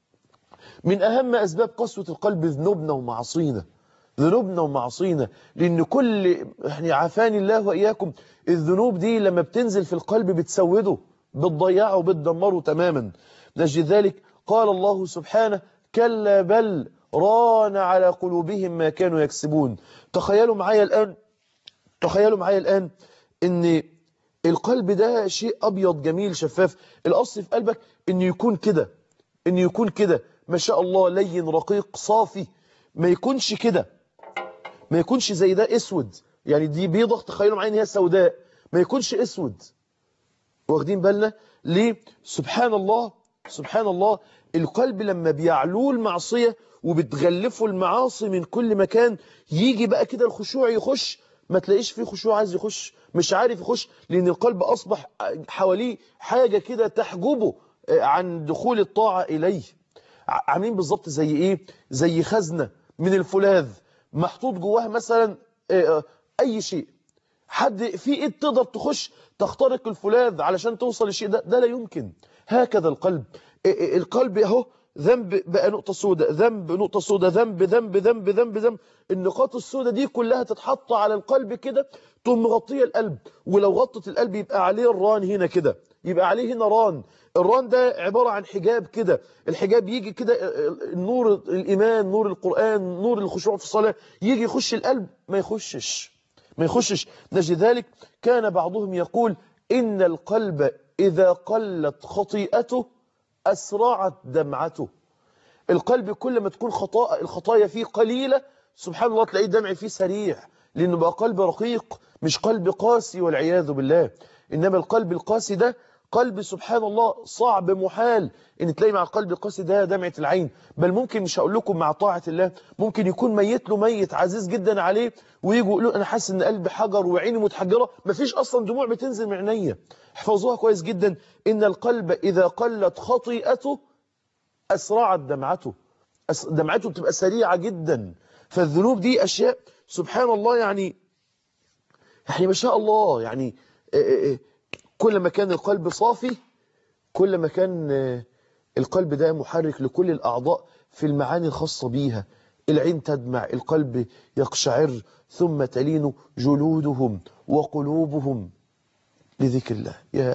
من اهم اسباب قسوه القلب ذنوبنا ومعاصينا، ذنوبنا ومعاصينا. لان كل يعني عافاني الله واياكم الذنوب دي لما بتنزل في القلب بتسوده، بتضيعه وبتدمره تماما. من اجل ذلك قال الله سبحانه كلا بل ران على قلوبهم ما كانوا يكسبون. تخيلوا معايا الآن ان القلب ده شيء أبيض جميل شفاف. الأصل في قلبك ان يكون كده، ان يكون كده ما شاء الله لين رقيق صافي. ما يكونش كده، ما يكونش زي ده اسود، يعني دي بيضة تخيلوا معايا ان هي سوداء، ما يكونش اسود. واخدين بالنا ليه؟ سبحان الله سبحان الله. القلب لما بيعلوه المعصية وبتغلفه المعاصي من كل مكان يجي بقى كده الخشوع يخش، ما تلاقيش فيه خشوع عايز يخش، مش عارف يخش، لأن القلب أصبح حواليه حاجة كده تحجبه عن دخول الطاعة إليه. عاملين بالظبط زي إيه؟ زي خزنة من الفولاذ محطوط جواها مثلا أي شيء، حد في ايد تقدر تخش تخترق الفولاذ علشان توصل للشيء ده لا يمكن. هكذا القلب. القلب اهو ذنب بقى نقطة سوداء، ذنب نقطة سوداء، ذنب ذنب ذنب ذنب ذنب. النقاط السوداء دي كلها تتحط على القلب كده تقوم مغطية القلب، ولو غطت القلب يبقى عليه الران هنا كده، يبقى عليه هنا ران. الران ده عبارة عن حجاب كده، الحجاب يجي كده نور الإيمان، نور القرآن، نور الخشوع في الصلاة يجي يخش القلب ما يخشش. نجد ذلك كان بعضهم يقول إن القلب إذا قلت خطيئته أسرعت دمعته. القلب كل ما تكون الخطايا فيه قليلة سبحان الله تلاقيه دمع فيه سريع، لأنه بقى قلب رقيق مش قلب قاسي والعياذ بالله. إنما القلب القاسي ده قلب سبحان الله صعب محال ان تلاقي مع القلب القاسي ده دمعة العين. بل ممكن مش هقول لكم مع طاعة الله، ممكن يكون ميت له ميت عزيز جدا عليه ويجوا يقولوا انا حاسس ان قلبي حجر وعيني متحجرة، مفيش اصلا دموع بتنزل من عينيا. احفظوها كويس جدا، ان القلب اذا قلت خطيئته اسرعت دمعته، دمعته بتبقى سريعة جدا. فالذنوب دي اشياء سبحان الله يعني ما شاء الله يعني كل ما كان القلب صافي كل ما كان القلب ده محرك لكل الأعضاء في المعاني الخاصة بيها. العين تدمع، القلب يقشعر، ثم تلين جلودهم وقلوبهم لذكر الله.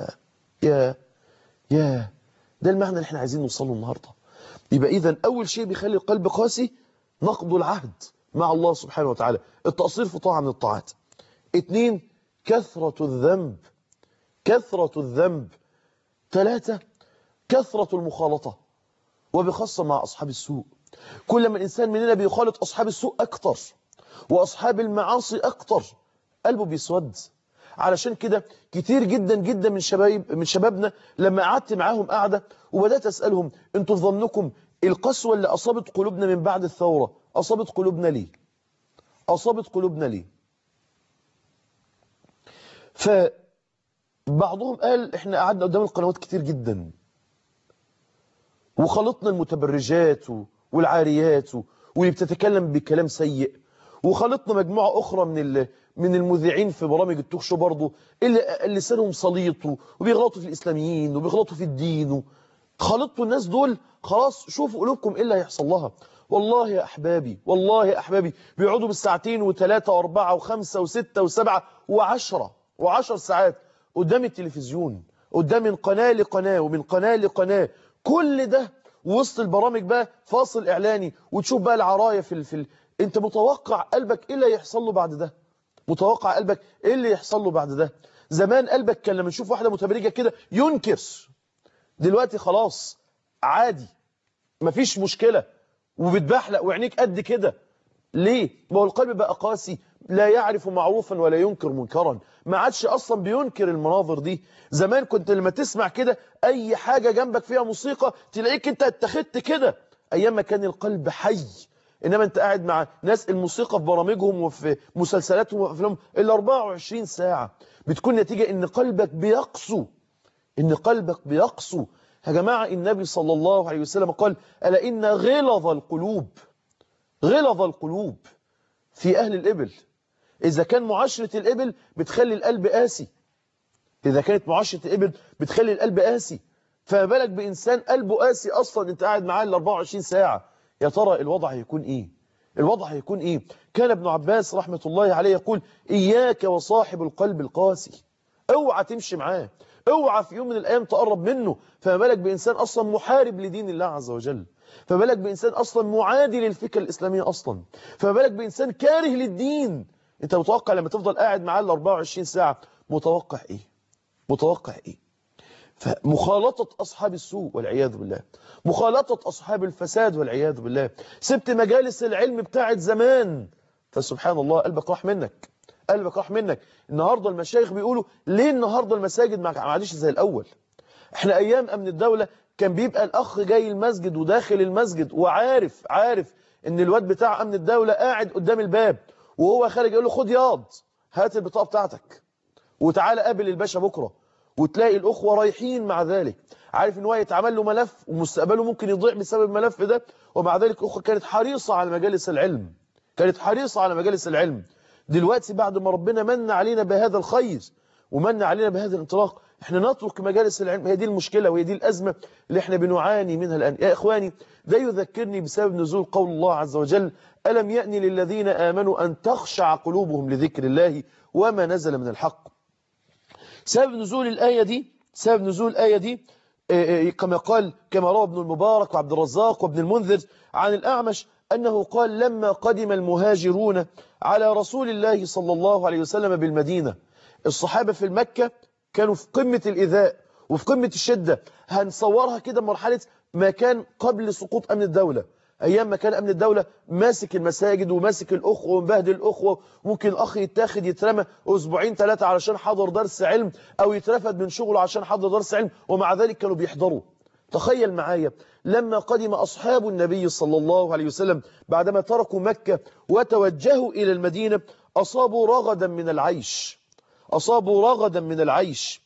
يا ده المعنى اللي احنا عايزين نوصله النهاردة. يبقى إذن أول شيء بيخلي القلب قاسي نقض العهد مع الله سبحانه وتعالى، التقصير في طاعة من الطاعات. 2 كثرة الذنب، كثرة الذنب. 3 كثرة المخالطة، وبخاصة مع أصحاب السوء. كل ما الإنسان مننا بيخالط أصحاب السوء أكتر وأصحاب المعاصي أكتر قلبه بيسود. علشان كده كتير جدا جدا من شبابنا لما قعدت معاهم قعدة وبدأت أسألهم انتوا في ظنكم القسوة اللي أصابت قلوبنا من بعد الثورة أصابت قلوبنا ليه؟ أصابت قلوبنا ليه؟ فبعضهم قال احنا قعدنا قدام القنوات كتير جدا وخلطنا المتبرجات والعاريات واللي بتتكلم بكلام سيء، وخلطنا مجموعة أخرى من المذيعين في برامج التوك شو برضه اللي لسانهم سليط وبيغلطوا في الإسلاميين وبيغلطوا في الدين. خلطوا الناس دول، خلاص شوفوا قلوبكم إيه اللي هيحصل لها. والله يا أحبابي، والله يا أحبابي بيقعدوا بالساعتين و3 و4 و5 و6 و7 و10 ساعات قدام التلفزيون، قدام من قناة لقناة ومن قناة لقناة، كل ده وسط البرامج بقى فاصل إعلاني، وتشوف بقى العراية انت متوقع قلبك ايه اللي يحصل له بعد ده؟ متوقع قلبك ايه اللي يحصل له بعد ده؟ زمان قلبك كان لما نشوف واحدة متبرجة كده ينكر، دلوقتي خلاص عادي مفيش مشكلة وبتبحلق وعينيك قد كده. ليه؟ ما هو القلب بقى قاسي لا يعرف معروفا ولا ينكر منكرا، ما عادش اصلا بينكر المناظر دي. زمان كنت لما تسمع كده اي حاجة جنبك فيها موسيقى تلاقيك انت اتخذت كده، ايام ما كان القلب حي. انما انت قاعد مع ناس الموسيقى في برامجهم وفي مسلسلاتهم وافلامهم ال 24 ساعة بتكون نتيجة ان قلبك بيقسو، ان قلبك بيقسو. يا جماعة النبي صلى الله عليه وسلم قال ألا إن غلظ القلوب في أهل الإبل. إذا كان معاشرة الإبل بتخلي القلب قاسي، إذا كانت معاشرة الإبل بتخلي القلب قاسي، فما بالك بإنسان قلبه قاسي أصلا أنت قاعد معاه ال 24 ساعة. يا ترى الوضع هيكون إيه؟ الوضع هيكون إيه؟ كان ابن عباس رحمة الله عليه يقول إياك وصاحب القلب القاسي، اوعى تمشي معاه، اوعى في يوم من الأيام تقرب منه. فما بالك بإنسان أصلا محارب لدين الله عز وجل، فما بالك بإنسان أصلا معادي للفكرة الإسلامية أصلا، فما بالك بإنسان كاره للدين. أنت متوقع لما تفضل قاعد معاه ال 24 ساعة متوقع إيه؟ متوقع إيه؟ فمخالطة أصحاب السوء والعياذ بالله، مخالطة أصحاب الفساد والعياذ بالله، سبت مجالس العلم بتاعت زمان، فسبحان الله قلبك راح منك، قلبك راح منك. النهاردة المشايخ بيقولوا ليه النهاردة المساجد ما عادش زي الأول؟ احنا أيام أمن الدولة كان بيبقى الأخ جاي المسجد وداخل المسجد وعارف إن الواد بتاع أمن الدولة قاعد قدام الباب، وهو خارج يقول له خد ياض هات البطاقة بتاعتك وتعالى قابل الباشا بكرة، وتلاقي الأخوة رايحين مع ذلك، عارف إن هو يتعمل له ملف ومستقبله ممكن يضيع بسبب الملف ده، ومع ذلك الأخوة كانت حريصة على مجالس العلم، كانت حريصة على مجالس العلم. دلوقتي بعد ما ربنا من علينا بهذا الخير ومن علينا بهذا الانطلاق احنا نترك مجالس العلم. هي دي المشكلة وهي دي الأزمة اللي احنا بنعاني منها الآن. يا إخواني ده يذكرني بسبب نزول قول الله عز وجل ألم يأن للذين آمنوا أن تخشع قلوبهم لذكر الله وما نزل من الحق. سبب نزول الآية دي كما روى ابن المبارك وعبد الرزاق وابن المنذر عن الأعمش أنه قال لما قدم المهاجرون على رسول الله صلى الله عليه وسلم بالمدينة، الصحابة في المكة كانوا في قمة الإيذاء وفي قمة الشدة. هنصورها كده مرحلة ما كان قبل سقوط أمن الدولة. أيام ما كان أمن الدولة ماسك المساجد وماسك الأخوة ومبهدل الأخوة، ممكن الأخ يتاخد يترمى أسبوعين 3 علشان حضر درس علم، أو يترفد من شغله عشان حضر درس علم، ومع ذلك كانوا بيحضروا. تخيل معايا لما قدم أصحاب النبي صلى الله عليه وسلم بعدما تركوا مكة وتوجهوا إلى المدينة، أصابوا رغدا من العيش، أصابوا رغدا من العيش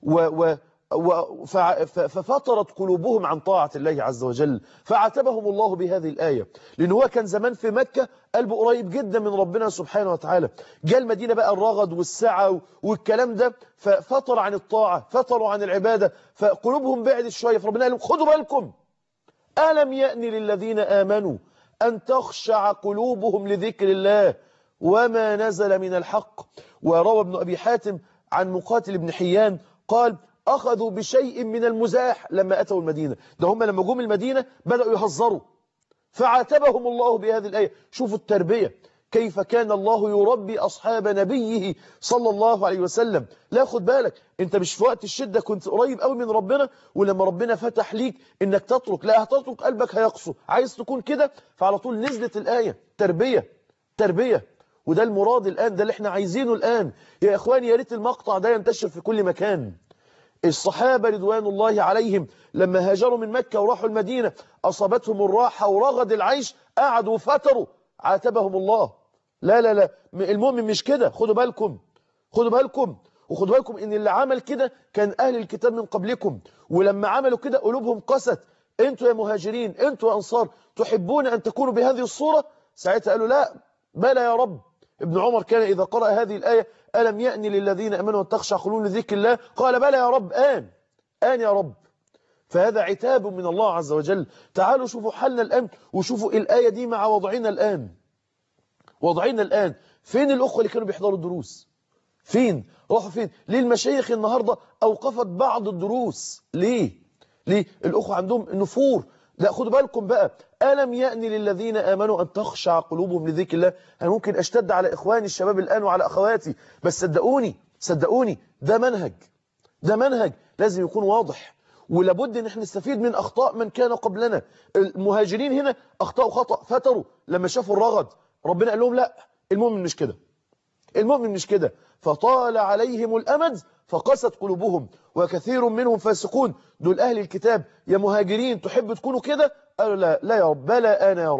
ففطرت قلوبهم عن طاعة الله عز وجل، فعاتبهم الله بهذه الآية. لأن هو كان زمان في مكة قلبه قريب جدا من ربنا سبحانه وتعالى، جاء المدينة بقى الرغد والسعة والكلام ده، ففطر عن الطاعة، فطروا عن العبادة، فقلوبهم بعدت شوية، فربنا قال لهم خدوا بالكم، ألم يأن للذين آمنوا أن تخشع قلوبهم لذكر الله وما نزل من الحق. وروى ابن أبي حاتم عن مقاتل بن حيان قال أخذوا بشيء من المزاح لما أتوا المدينة، ده هم لما جم المدينة بدأوا يهزروا، فعاتبهم الله بهذه الآية. شوفوا التربية، كيف كان الله يربي أصحاب نبيه صلى الله عليه وسلم. لا خد بالك، انت مش في وقت الشدة كنت قريب قوي من ربنا، ولما ربنا فتح ليك انك تترك، لا هتترك قلبك هيقسو، عايز تكون كده، فعلى طول نزلت الآية. تربية تربية، وده المراد الآن، ده اللي احنا عايزينه الآن يا إخواني. يا ريت المقطع ده ينتشر في كل مكان. الصحابة رضوان الله عليهم لما هاجروا من مكة وراحوا المدينة أصابتهم الراحة ورغد العيش، قعدوا وفتروا، عاتبهم الله. لا لا لا، المؤمن مش كده، خدوا بالكم، خدوا بالكم، وخدوا بالكم ان اللي عمل كده كان أهل الكتاب من قبلكم، ولما عملوا كده قلوبهم قست. انتوا يا مهاجرين، انتوا يا أنصار، تحبون أن تكونوا بهذه الصورة؟ ساعتها قالوا لا، بلى يا رب. ابن عمر كان إذا قرأ هذه الآية ألم يأن للذين أمنوا أن تخشع قلوبهم لذكر الله، قال بلى يا رب، آن يا رب. فهذا عتاب من الله عز وجل. تعالوا شوفوا حالنا الآن، وشوفوا الآية دي مع وضعنا الآن. وضعنا الآن، فين الأخوة اللي كانوا بيحضروا الدروس؟ فين؟ راحوا فين؟ ليه المشايخ النهاردة أوقفت بعض الدروس؟ ليه الأخوة عندهم نفور؟ لا خدوا بالكم بقى، ألم يأن للذين آمنوا أن تخشع قلوبهم لذكر الله. أنا ممكن أشتد على إخواني الشباب الآن وعلى أخواتي، بس صدقوني ده منهج لازم يكون واضح، ولابد ان احنا نستفيد من أخطاء من كان قبلنا. المهاجرين هنا أخطأوا خطأ، فتروا لما شافوا الرغد، ربنا قال لهم لا، المؤمن مش كده، فطال عليهم الأمد فقست قلوبهم وكثير منهم فاسقون. دول أهل الكتاب، يا مهاجرين تحب تكونوا كده؟ قالوا لا يا رب، بلى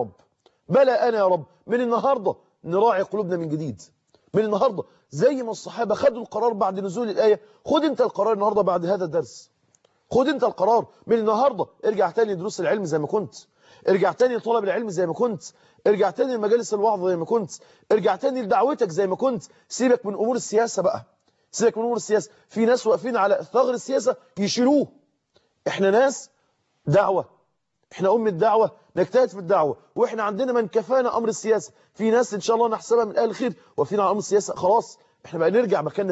أنا يا رب. من النهاردة نراعي قلوبنا من جديد، من النهاردة زي ما الصحابة خدوا القرار بعد نزول الآية، خد انت القرار النهاردة بعد هذا الدرس، خد انت القرار من النهاردة. ارجع تاني لدروس العلم زي ما كنت، ارجع تاني لطلب العلم زي ما كنت، ارجع تاني لمجالس الوعظ زي ما كنت، ارجع تاني لدعوتك زي ما كنت. سيبك من أمور السياسة بقى، سيبك من أمور السياسة. في ناس واقفين على ثغر السياسة يشيلوه. احنا ناس دعوة، احنا أم الدعوة، نجتهد في الدعوة، واحنا عندنا من كفانا أمر السياسة. في ناس إن شاء الله نحسبها من أهل الخير واقفين على أمر السياسة، خلاص احنا بقى نرجع مكاننا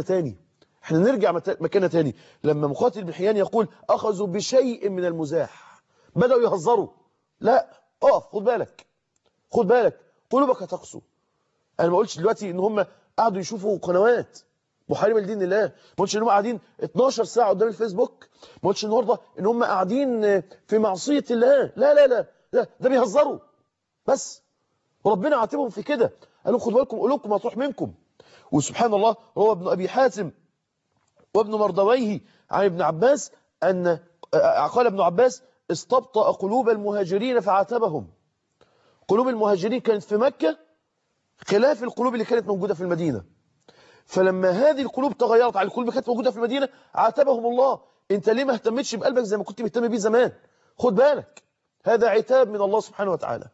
تاني. لما مقاتل بن حيان يقول أخذوا بشيء من المزاح، بدأوا يهزروا، لا اقف، خد بالك قلوبك هتقسو. انا ما قلتش دلوقتي ان هم قعدوا يشوفوا قنوات محاربه لدين الله، ما قلتش ان هم قاعدين 12 ساعه قدام الفيسبوك، ما قلتش النهارده ان هم قاعدين في معصيه الله، لا ده بيهزروا بس، وربنا عاتبهم في كده، قال لهم خدوا بالكم قلوبكم هتروح منكم. وسبحان الله، روى ابن ابي حاتم وابن مردويه عن ابن عباس ان قال ابن عباس استبطأ قلوب المهاجرين فعاتبهم. قلوب المهاجرين كانت في مكة خلاف القلوب اللي كانت موجودة في المدينة، فلما هذه القلوب تغيرت على القلوب اللي كانت موجودة في المدينة عاتبهم الله. انت ليه ما اهتمتش بقلبك زي ما كنت مهتم بيه زمان؟ خد بالك، هذا عتاب من الله سبحانه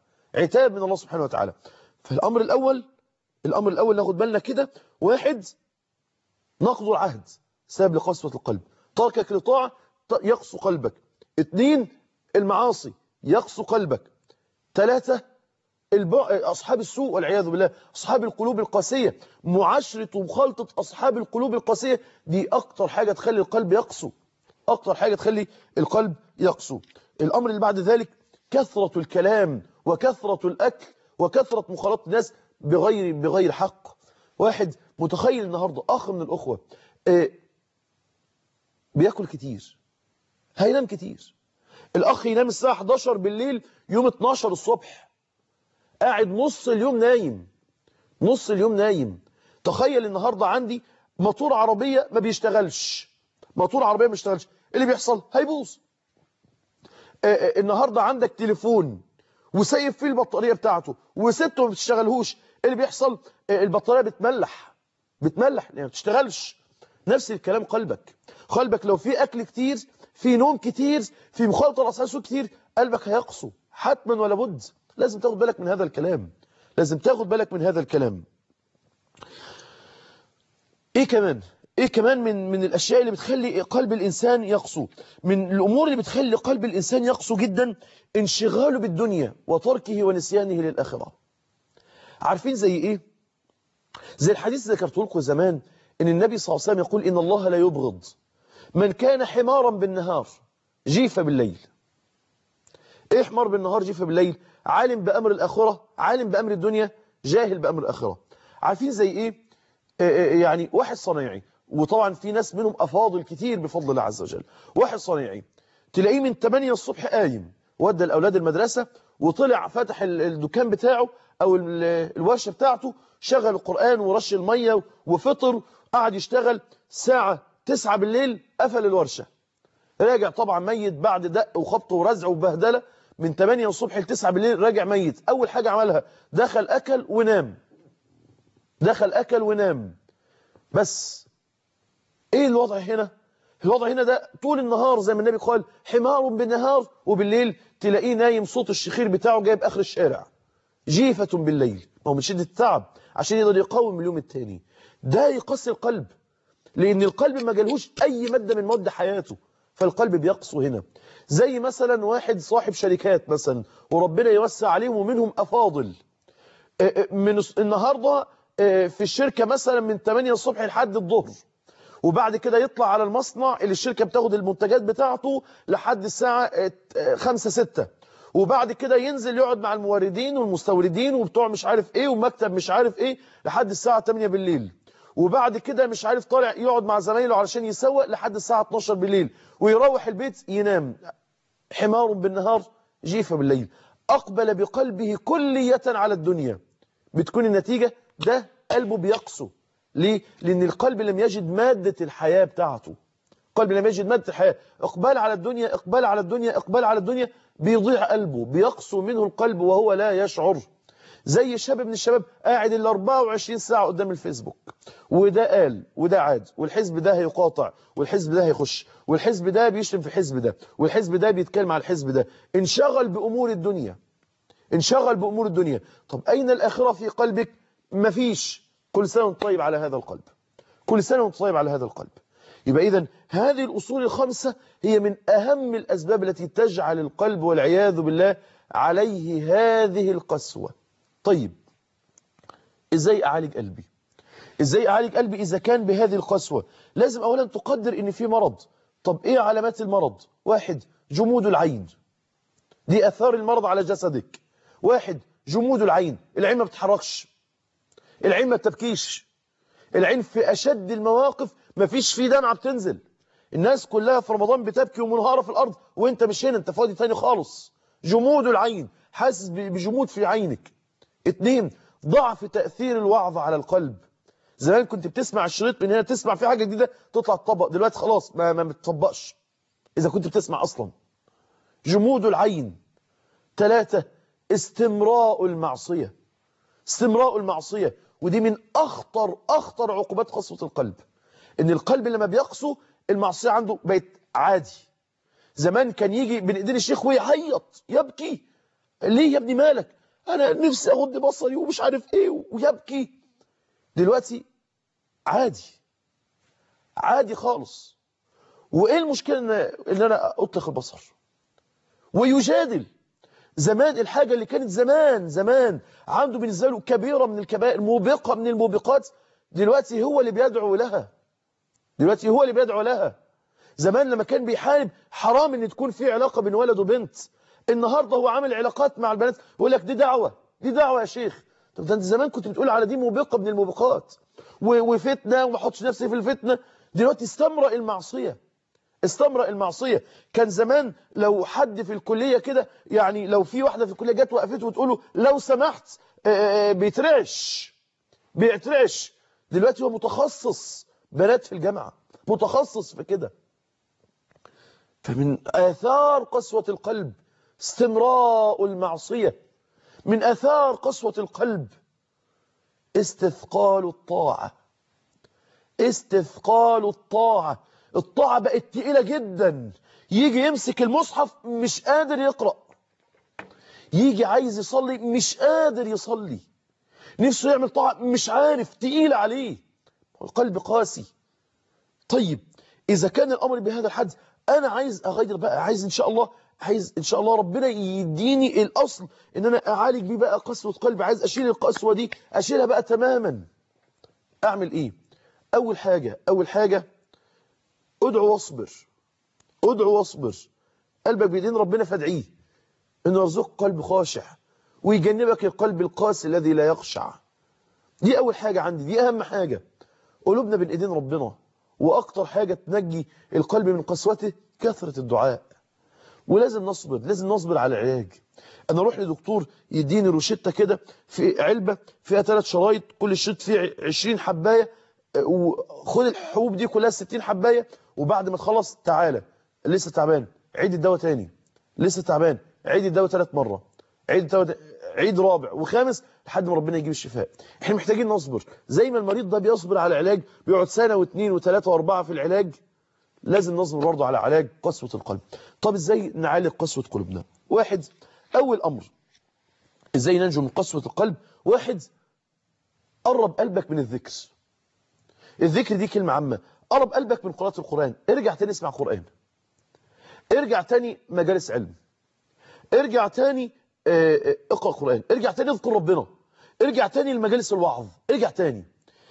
وتعالى، فالأمر الأول ناخد بالنا كده. واحد، نقض العهد سبب لقسوة القلب، تركك لطاعة يقسو قلبك. 2، المعاصي يقسو قلبك. 3، أصحاب السوء والعياذ بالله، أصحاب القلوب القاسية، معاشرة ومخالطة أصحاب القلوب القاسية، دي أكتر حاجة تخلي القلب يقسو. الأمر اللي بعد ذلك كثرة الكلام وكثرة الأكل وكثرة مخالطة الناس بغير حق. واحد متخيل النهاردة أخ من الأخوة بيأكل كتير، هينام كتير، الأخ ينام الساعة 11 بالليل يوم 12 الصبح، قاعد نص اليوم نايم، نص اليوم نايم. تخيل النهاردة عندي موتور عربية ما بيشتغلش، موتور عربية ما بيشتغلش، اللي بيحصل هيبوظ. النهاردة عندك تليفون وسايب فيه البطارية بتاعته وسبته ما بتشتغلهوش، اللي بيحصل البطارية بتملح يعني ما بتشتغلش. نفس الكلام قلبك، قلبك لو في أكل كتير، في نوم كتير، في مخالطة الأساس كتير، قلبك هيقسو حتما ولا بد. لازم تاخد بالك من هذا الكلام، لازم تاخد بالك من هذا الكلام. ايه كمان من الاشياء اللي بتخلي قلب الانسان يقسو، من الامور اللي بتخلي قلب الانسان يقسو جدا، انشغاله بالدنيا وتركه ونسيانه للاخره. عارفين زي ايه؟ زي الحديث اللي ذكرته لكم زمان، ان النبي صلى الله عليه وسلم يقول ان الله لا يبغض من كان حمارا بالنهار جيفة بالليل. ايه حمار بالنهار جيفة بالليل؟ عالم بامر الاخره، عالم بامر الدنيا، جاهل بامر الاخره. عارفين زي ايه؟ يعني واحد صنايعي، وطبعا في ناس منهم أفاضل كتير بفضل الله عز وجل. واحد صنايعي تلاقيه من 8 الصبح قايم، ودى الأولاد المدرسة وطلع فتح الدكان بتاعه أو الورشة بتاعته، شغل القرآن ورش المية وفطر، قعد يشتغل ساعة 9 بالليل قفل الورشة، راجع طبعا ميت بعد دق وخبط ورزع وبهدلة. من 8 الصبح ل 9 بالليل راجع ميت. أول حاجة عملها دخل أكل ونام، دخل أكل ونام. بس ايه الوضع هنا؟ الوضع هنا ده طول النهار زي ما النبي قال حمار بالنهار، وبالليل تلاقيه نايم صوت الشخير بتاعه جايب اخر الشارع، جيفة بالليل. ما هو من شدة التعب عشان يقدر يقاوم اليوم التاني. ده يقسي القلب، لان القلب ما جالهوش اي مادة من مواد حياته، فالقلب بيقسو هنا. زي مثلا واحد صاحب شركات مثلا وربنا يوسع عليهم ومنهم افاضل، من النهارده في الشركة مثلا من 8 الصبح لحد الظهر، وبعد كده يطلع على المصنع اللي الشركة بتاخد المنتجات بتاعته لحد الساعة 5-6، وبعد كده ينزل يقعد مع الموردين والمستوردين وبتوع مش عارف ايه ومكتب مش عارف ايه لحد الساعة 8 بالليل، وبعد كده مش عارف طالع يقعد مع زمايله علشان يسوق لحد الساعة 12 بالليل، ويروح البيت ينام. حمار بالنهار جيفة بالليل، أقبل بقلبه كلية على الدنيا. بتكون النتيجة ده قلبه بيقسو. ليه؟ لأن القلب لم يجد مادة الحياة بتاعته، القلب لم يجد مادة الحياة. إقبال على الدنيا، إقبال على الدنيا، إقبال على الدنيا، بيضيع قلبه، بيقسو منه القلب وهو لا يشعر. زي شاب من الشباب قاعد 24 ساعة قدام الفيسبوك، وده قال وده عاد، والحزب ده هيقاطع، والحزب ده هيخش، والحزب ده بيشتم في الحزب ده، والحزب ده بيتكلم على الحزب ده. انشغل بأمور الدنيا، انشغل بأمور الدنيا. طب أين الآخرة في قلبك؟ مفيش. كل سنة وانت طيب على هذا القلب، كل سنة وانت طيب على هذا القلب. يبقى إذن هذه الأصول الخمسة هي من أهم الأسباب التي تجعل القلب والعياذ بالله عليه هذه القسوة. طيب إزاي أعالج قلبي؟ إزاي أعالج قلبي إذا كان بهذه القسوة؟ لازم أولا تقدر إن في مرض. طب إيه علامات المرض؟ واحد، جمود العين، دي أثار المرض على جسدك. واحد، جمود العين، العين ما بتتحركش، العين ما بتبكيش، العين في أشد المواقف ما فيش فيه دمعة بتنزل. الناس كلها في رمضان بتبكي ومنهارة في الأرض وانت مش هنا، انت فاضي تاني خالص. جمود العين، حاسس بجمود في عينك. اتنين، ضعف تأثير الوعظ على القلب. زمان كنت بتسمع الشريط من هنا تسمع في حاجة جديدة تطلع تطبق، دلوقتي خلاص ما بتطبقش إذا كنت بتسمع أصلا. جمود العين. ثلاثة، استمراء المعصية، استمراء المعصية، ودي من أخطر عقوبات قسوة القلب. إن القلب لما بيقسو المعصية عنده بقت عادي. زمان كان يجي بين ايدين الشيخ ويعيط يبكي، ليه يا ابني مالك؟ أنا نفسي أغض بصري ومش عارف إيه، ويبكي. دلوقتي عادي، عادي خالص. وإيه المشكلة إن أنا أطلق البصر ويجادل؟ زمان الحاجة اللي كانت زمان عنده بالنسبة له كبيرة من الكبائر، موبقة من الموبقات، دلوقتي هو اللي بيدعو لها، دلوقتي هو اللي بيدعو لها. زمان لما كان بيحارب حرام ان تكون في علاقة بين ولد وبنت، النهاردة هو عامل علاقات مع البنات يقول لك دي دعوة، دي دعوة يا شيخ. طب ده انت زمان كنت بتقول على دي موبقة من الموبقات وفتنة وما احطش نفسي في الفتنة. دلوقتي استمرأ المعصية، استمرأ المعصية. كان زمان لو حد في الكلية كده، يعني لو في واحدة في الكلية جت وقفته وتقوله لو سمحت، بيترعش. دلوقتي هو متخصص، بنات في الجامعة متخصص في كده. فمن آثار قسوة القلب استمراء المعصية. من آثار قسوة القلب استثقال الطاعة. استثقال الطاعة. الطاعة بقت تقيلة جدا. يجي يمسك المصحف مش قادر يقرأ، يجي عايز يصلي مش قادر يصلي، نفسه يعمل طاعة مش عارف، تقيل عليه، القلب قاسي. طيب إذا كان الأمر بهذا الحد، أنا عايز أغير بقى، عايز إن شاء الله ربنا يديني الأصل إن أنا أعالج بيه بقى قسوة قلب. عايز أشيل القسوة دي، أشيلها بقى تماما. أعمل إيه؟ أول حاجة ادعو واصبر. قلبك بيدين ربنا فادعيه إنه يرزقك قلب خاشع ويجنبك القلب القاسي الذي لا يخشع. دي أول حاجة عندي، دي أهم حاجة. قلوبنا بين إيدين ربنا، وأكتر حاجة تنجي القلب من قسوته كثرة الدعاء. ولازم نصبر على العلاج. أنا أروح لدكتور يديني روشتة كده في علبة فيها 3 شرايط، كل شريط فيه 20 حباية، وخد الحبوب دي كلها 60 حباية، وبعد ما تخلص تعالى لسه تعبان عيد الدواء تاني، لسه تعبان عيد الدواء 3 مرة، عيد رابع وخامس لحد ما ربنا يجيب الشفاء. احنا محتاجين نصبر زي ما المريض ده بيصبر على العلاج، بيقعد 1 و2 و3 و4 في العلاج، لازم نصبر برضه على علاج قسوة القلب. طب ازاي نعالج قسوة قلوبنا؟ أول أمر ازاي ننجو من قسوة القلب. قرب قلبك من الذكر. الذكر دي كلمة عامة. قرب قلبك من قراءة القرآن. ارجع تاني اسمع قرآن، ارجع تاني مجالس علم، ارجع تاني اقرأ قرآن، ارجع تاني اذكر ربنا، ارجع تاني لمجالس الوعظ، ارجع تاني.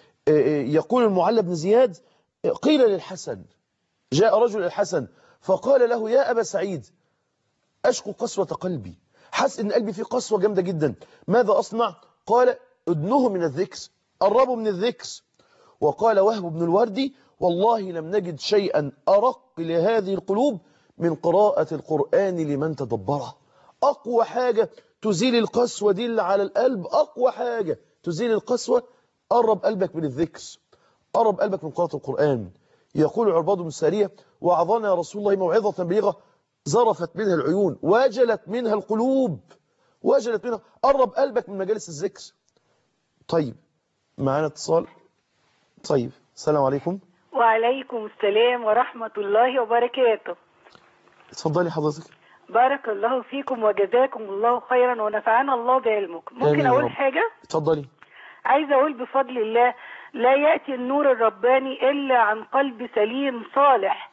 يقول المعلى بن زياد قيل للحسن، جاء رجل الحسن فقال له يا أبا سعيد أشكو قسوة قلبي، حس إن قلبي فيه قسوة جامدة جدا، ماذا أصنع؟ قال ادنه من الذكر، قربه من الذكر. وقال وهب بن الوردي والله لم نجد شيئا أرق لهذه القلوب من قراءة القرآن لمن تدبره. أقوى حاجة تزيل القسوة دي اللي على القلب، أقوى حاجة تزيل القسوة، قرب قلبك من الذكر، قرب قلبك من قراءة القرآن. يقول عرباض بن سارية وعظنا يا رسول الله موعظة بليغة ظرفت منها العيون وجلت منها القلوب، وجلت منها. قرب قلبك من مجالس الذكر. طيب معانا اتصال. طيب السلام عليكم. وعليكم السلام ورحمة الله وبركاته. اتفضلي حضرتك. بارك الله فيكم وجزاكم الله خيرا ونفعنا الله بعلمك. ممكن أقول حاجة؟ اتفضلي. عايزة أقول بفضل الله لا يأتي النور الرباني إلا عن قلب سليم صالح،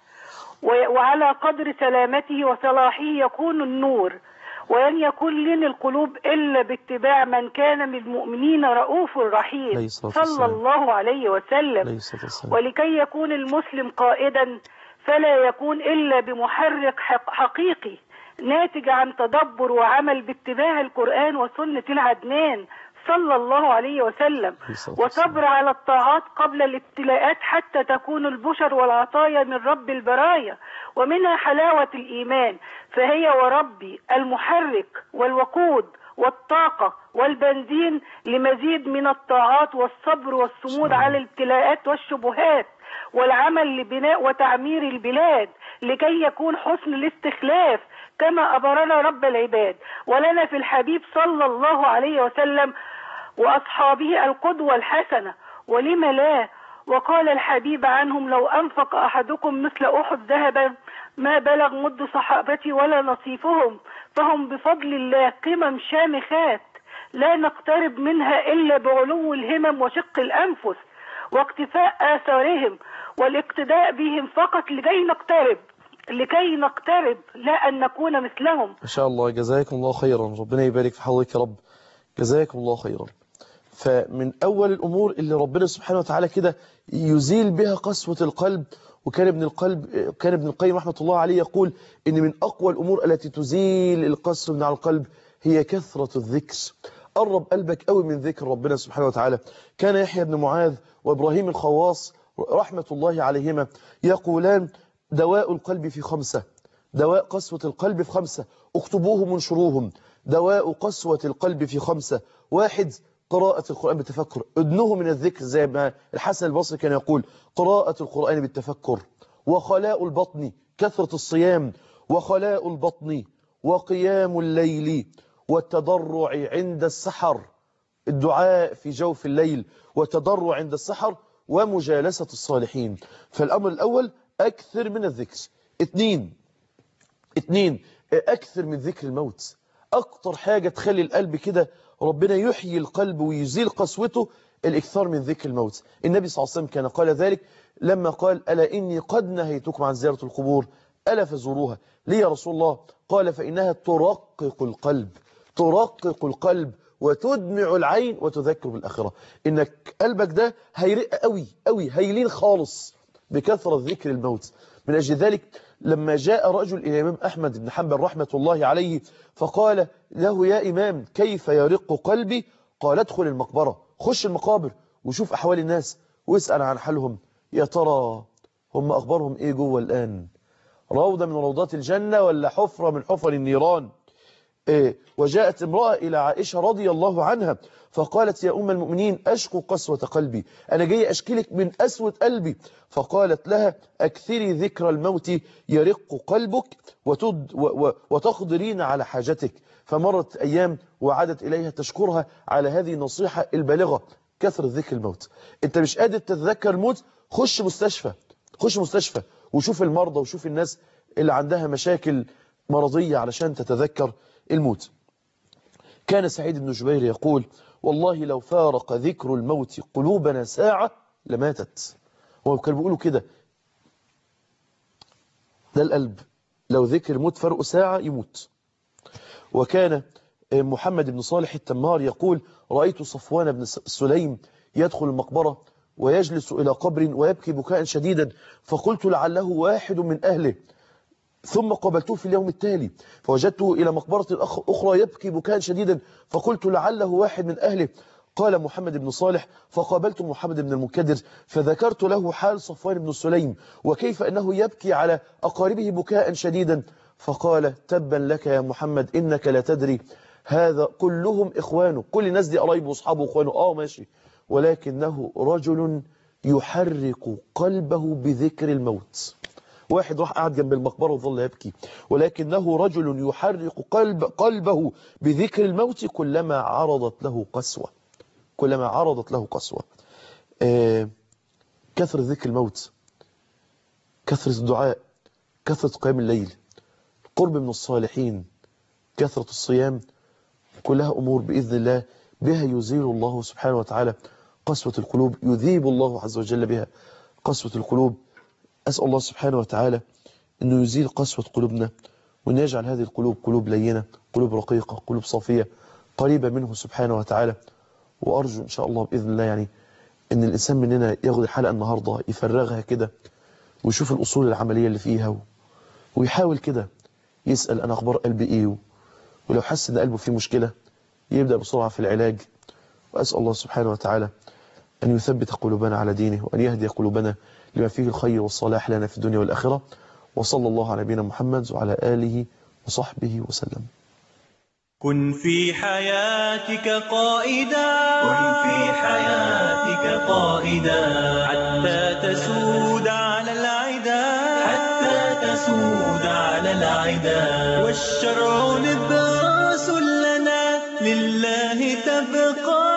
وعلى قدر سلامته وصلاحه يكون النور، ولن يكون لين القلوب إلا باتباع من كان من المؤمنين رؤوف رحيم صلى الله عليه وسلم. ولكي يكون المسلم قائدا فلا يكون إلا بمحرك حقيقي ناتج عن تدبر وعمل باتباع القرآن وسنة العدنان صلى الله عليه وسلم، وصبر على الطاعات قبل الابتلاءات حتى تكون البشر والعطايا من رب البرايا، ومنها حلاوة الإيمان، فهي وربي المحرك والوقود والطاقة والبنزين لمزيد من الطاعات والصبر والصمود على الابتلاءات والشبهات، والعمل لبناء وتعمير البلاد لكي يكون حسن الاستخلاف كما أبرنا رب العباد، ولنا في الحبيب صلى الله عليه وسلم وأصحابه القدوة الحسنة، ولم لا؟ وقال الحبيب عنهم لو أنفق أحدكم مثل أحد ذهبا ما بلغ مد صحابتي ولا نصيفهم، فهم بفضل الله قمم شامخات لا نقترب منها إلا بعلو الهمم وشق الأنفس واقتفاء آثارهم والاقتداء بهم فقط لكي نقترب لا أن نكون مثلهم. ما شاء الله جزاكم الله خيرا، ربنا يبارك في حضرتك يا رب، جزاكم الله خيرا. فمن أول الأمور اللي ربنا سبحانه وتعالى كده يزيل بها قسوة القلب، وكان ابن القيم رحمة الله عليه يقول إن من أقوى الأمور التي تزيل القسوة من على القلب هي كثرة الذكر. قرب قلبك قوي من ذكر ربنا سبحانه وتعالى. كان يحيى بن معاذ وإبراهيم الخواص رحمة الله عليهما يقولان دواء القلب في 5، دواء قسوة القلب في 5، اكتبوهم وانشروهم. دواء قسوة القلب في 5: 1 قراءة القرآن بالتفكر، ادنه من الذكر زي ما الحسن البصري كان يقول، قراءة القرآن بالتفكر. وخلاء البطن، كثرة الصيام، وخلاء البطن وقيام الليل والتضرع عند السحر، الدعاء في جوف الليل والتضرع عند السحر، ومجالسة الصالحين. فالأمر الأول أكثر من الذكر. 2 أكثر من ذكر الموت. أكتر حاجة تخلي القلب كده ربنا يحيي القلب ويزيل قسوته الإكثار من ذكر الموت. النبي صلى الله عليه وسلم كان قال ذلك لما قال: ألا إني قد نهيتكم عن زيارة القبور ألا فزوروها. ليه يا رسول الله؟ قال: فإنها ترقق القلب، ترقق القلب وتدمع العين وتذكر بالآخرة. إنك قلبك ده هيرق قوي قوي، هيلين خالص بكثرة ذكر الموت. من أجل ذلك لما جاء رجل إلى الإمام أحمد بن حنبل رحمة الله عليه فقال له: يا إمام كيف يرق قلبي؟ قال: ادخل المقبرة، خش المقابر وشوف أحوال الناس واسأل عن حالهم، يا ترى هم أخبارهم إيه جوه الآن؟ روضة من روضات الجنة ولا حفرة من حفر النيران؟ وجاءت امرأة إلى عائشة رضي الله عنها فقالت: يا أم المؤمنين أشكو قسوة قلبي، أنا جاي أشكلك من أسوة قلبي. فقالت لها: أكثري ذكر الموت يرق قلبك وتقدرين على حاجتك. فمرت أيام وعادت إليها تشكرها على هذه النصيحة البالغة، كثرة ذكر الموت. أنت مش قادر تتذكر الموت، خش مستشفى، خش مستشفى وشوف المرضى وشوف الناس اللي عندها مشاكل مرضية علشان تتذكر الموت. كان سعيد بن جبير يقول: والله لو فارق ذكر الموت قلوبنا ساعة لماتت. هو كان بيقولوا كده، ده القلب لو ذكر الموت فرقه ساعة يموت. وكان محمد بن صالح التمار يقول: رأيت صفوان بن سليم يدخل المقبرة ويجلس إلى قبر ويبكي بكاء شديدا، فقلت لعله واحد من أهله، ثم قابلته في اليوم التالي فوجدته إلى مقبرة أخرى يبكي بكاء شديدا، فقلت لعله واحد من أهله. قال محمد بن صالح: فقابلت محمد بن المنكدر فذكرت له حال صفوان بن سليم وكيف أنه يبكي على أقاربه بكاء شديدا، فقال: تبا لك يا محمد، إنك لا تدري، هذا كلهم إخوانه، كل الناس دي قرايبه وأصحابه وإخوانه، ماشي، ولكنه رجل يحرك قلبه بذكر الموت. واحد راح قاعد جنب المقبرة وظل يبكي، ولكنه رجل يحرك قلبه بذكر الموت كلما عرضت له قسوة، كلما عرضت له قسوة. كثرة ذكر الموت، كثرة الدعاء، كثرة قيام الليل، قرب من الصالحين، كثرة الصيام، كلها أمور بإذن الله بها يزيل الله سبحانه وتعالى قسوة القلوب، يذيب الله عز وجل بها قسوة القلوب. أسأل الله سبحانه وتعالى أنه يزيل قسوة قلوبنا، وأن يجعل هذه القلوب قلوب لينة، قلوب رقيقة، قلوب صافية قريبة منه سبحانه وتعالى. وأرجو إن شاء الله بإذن الله يعني أن الإنسان مننا ياخد الحلقة النهاردة يفرغها كده ويشوف الأصول العملية اللي فيها ويحاول كده يسأل أنا أخبار قلبي إيه، ولو حس أن قلبه فيه مشكلة يبدأ بسرعة في العلاج. وأسأل الله سبحانه وتعالى أن يثبت قلوبنا على دينه وأن يهدي قلوبنا لما فيه الخير والصلاح لنا في الدنيا والآخرة. وصلى الله على نبينا محمد وعلى آله وصحبه وسلم. كن في حياتك قائدا، كن في حياتك قائدا، حتى تسود على العدا، حتى تسود على العدا. والشرع نبراس لنا لله تبقى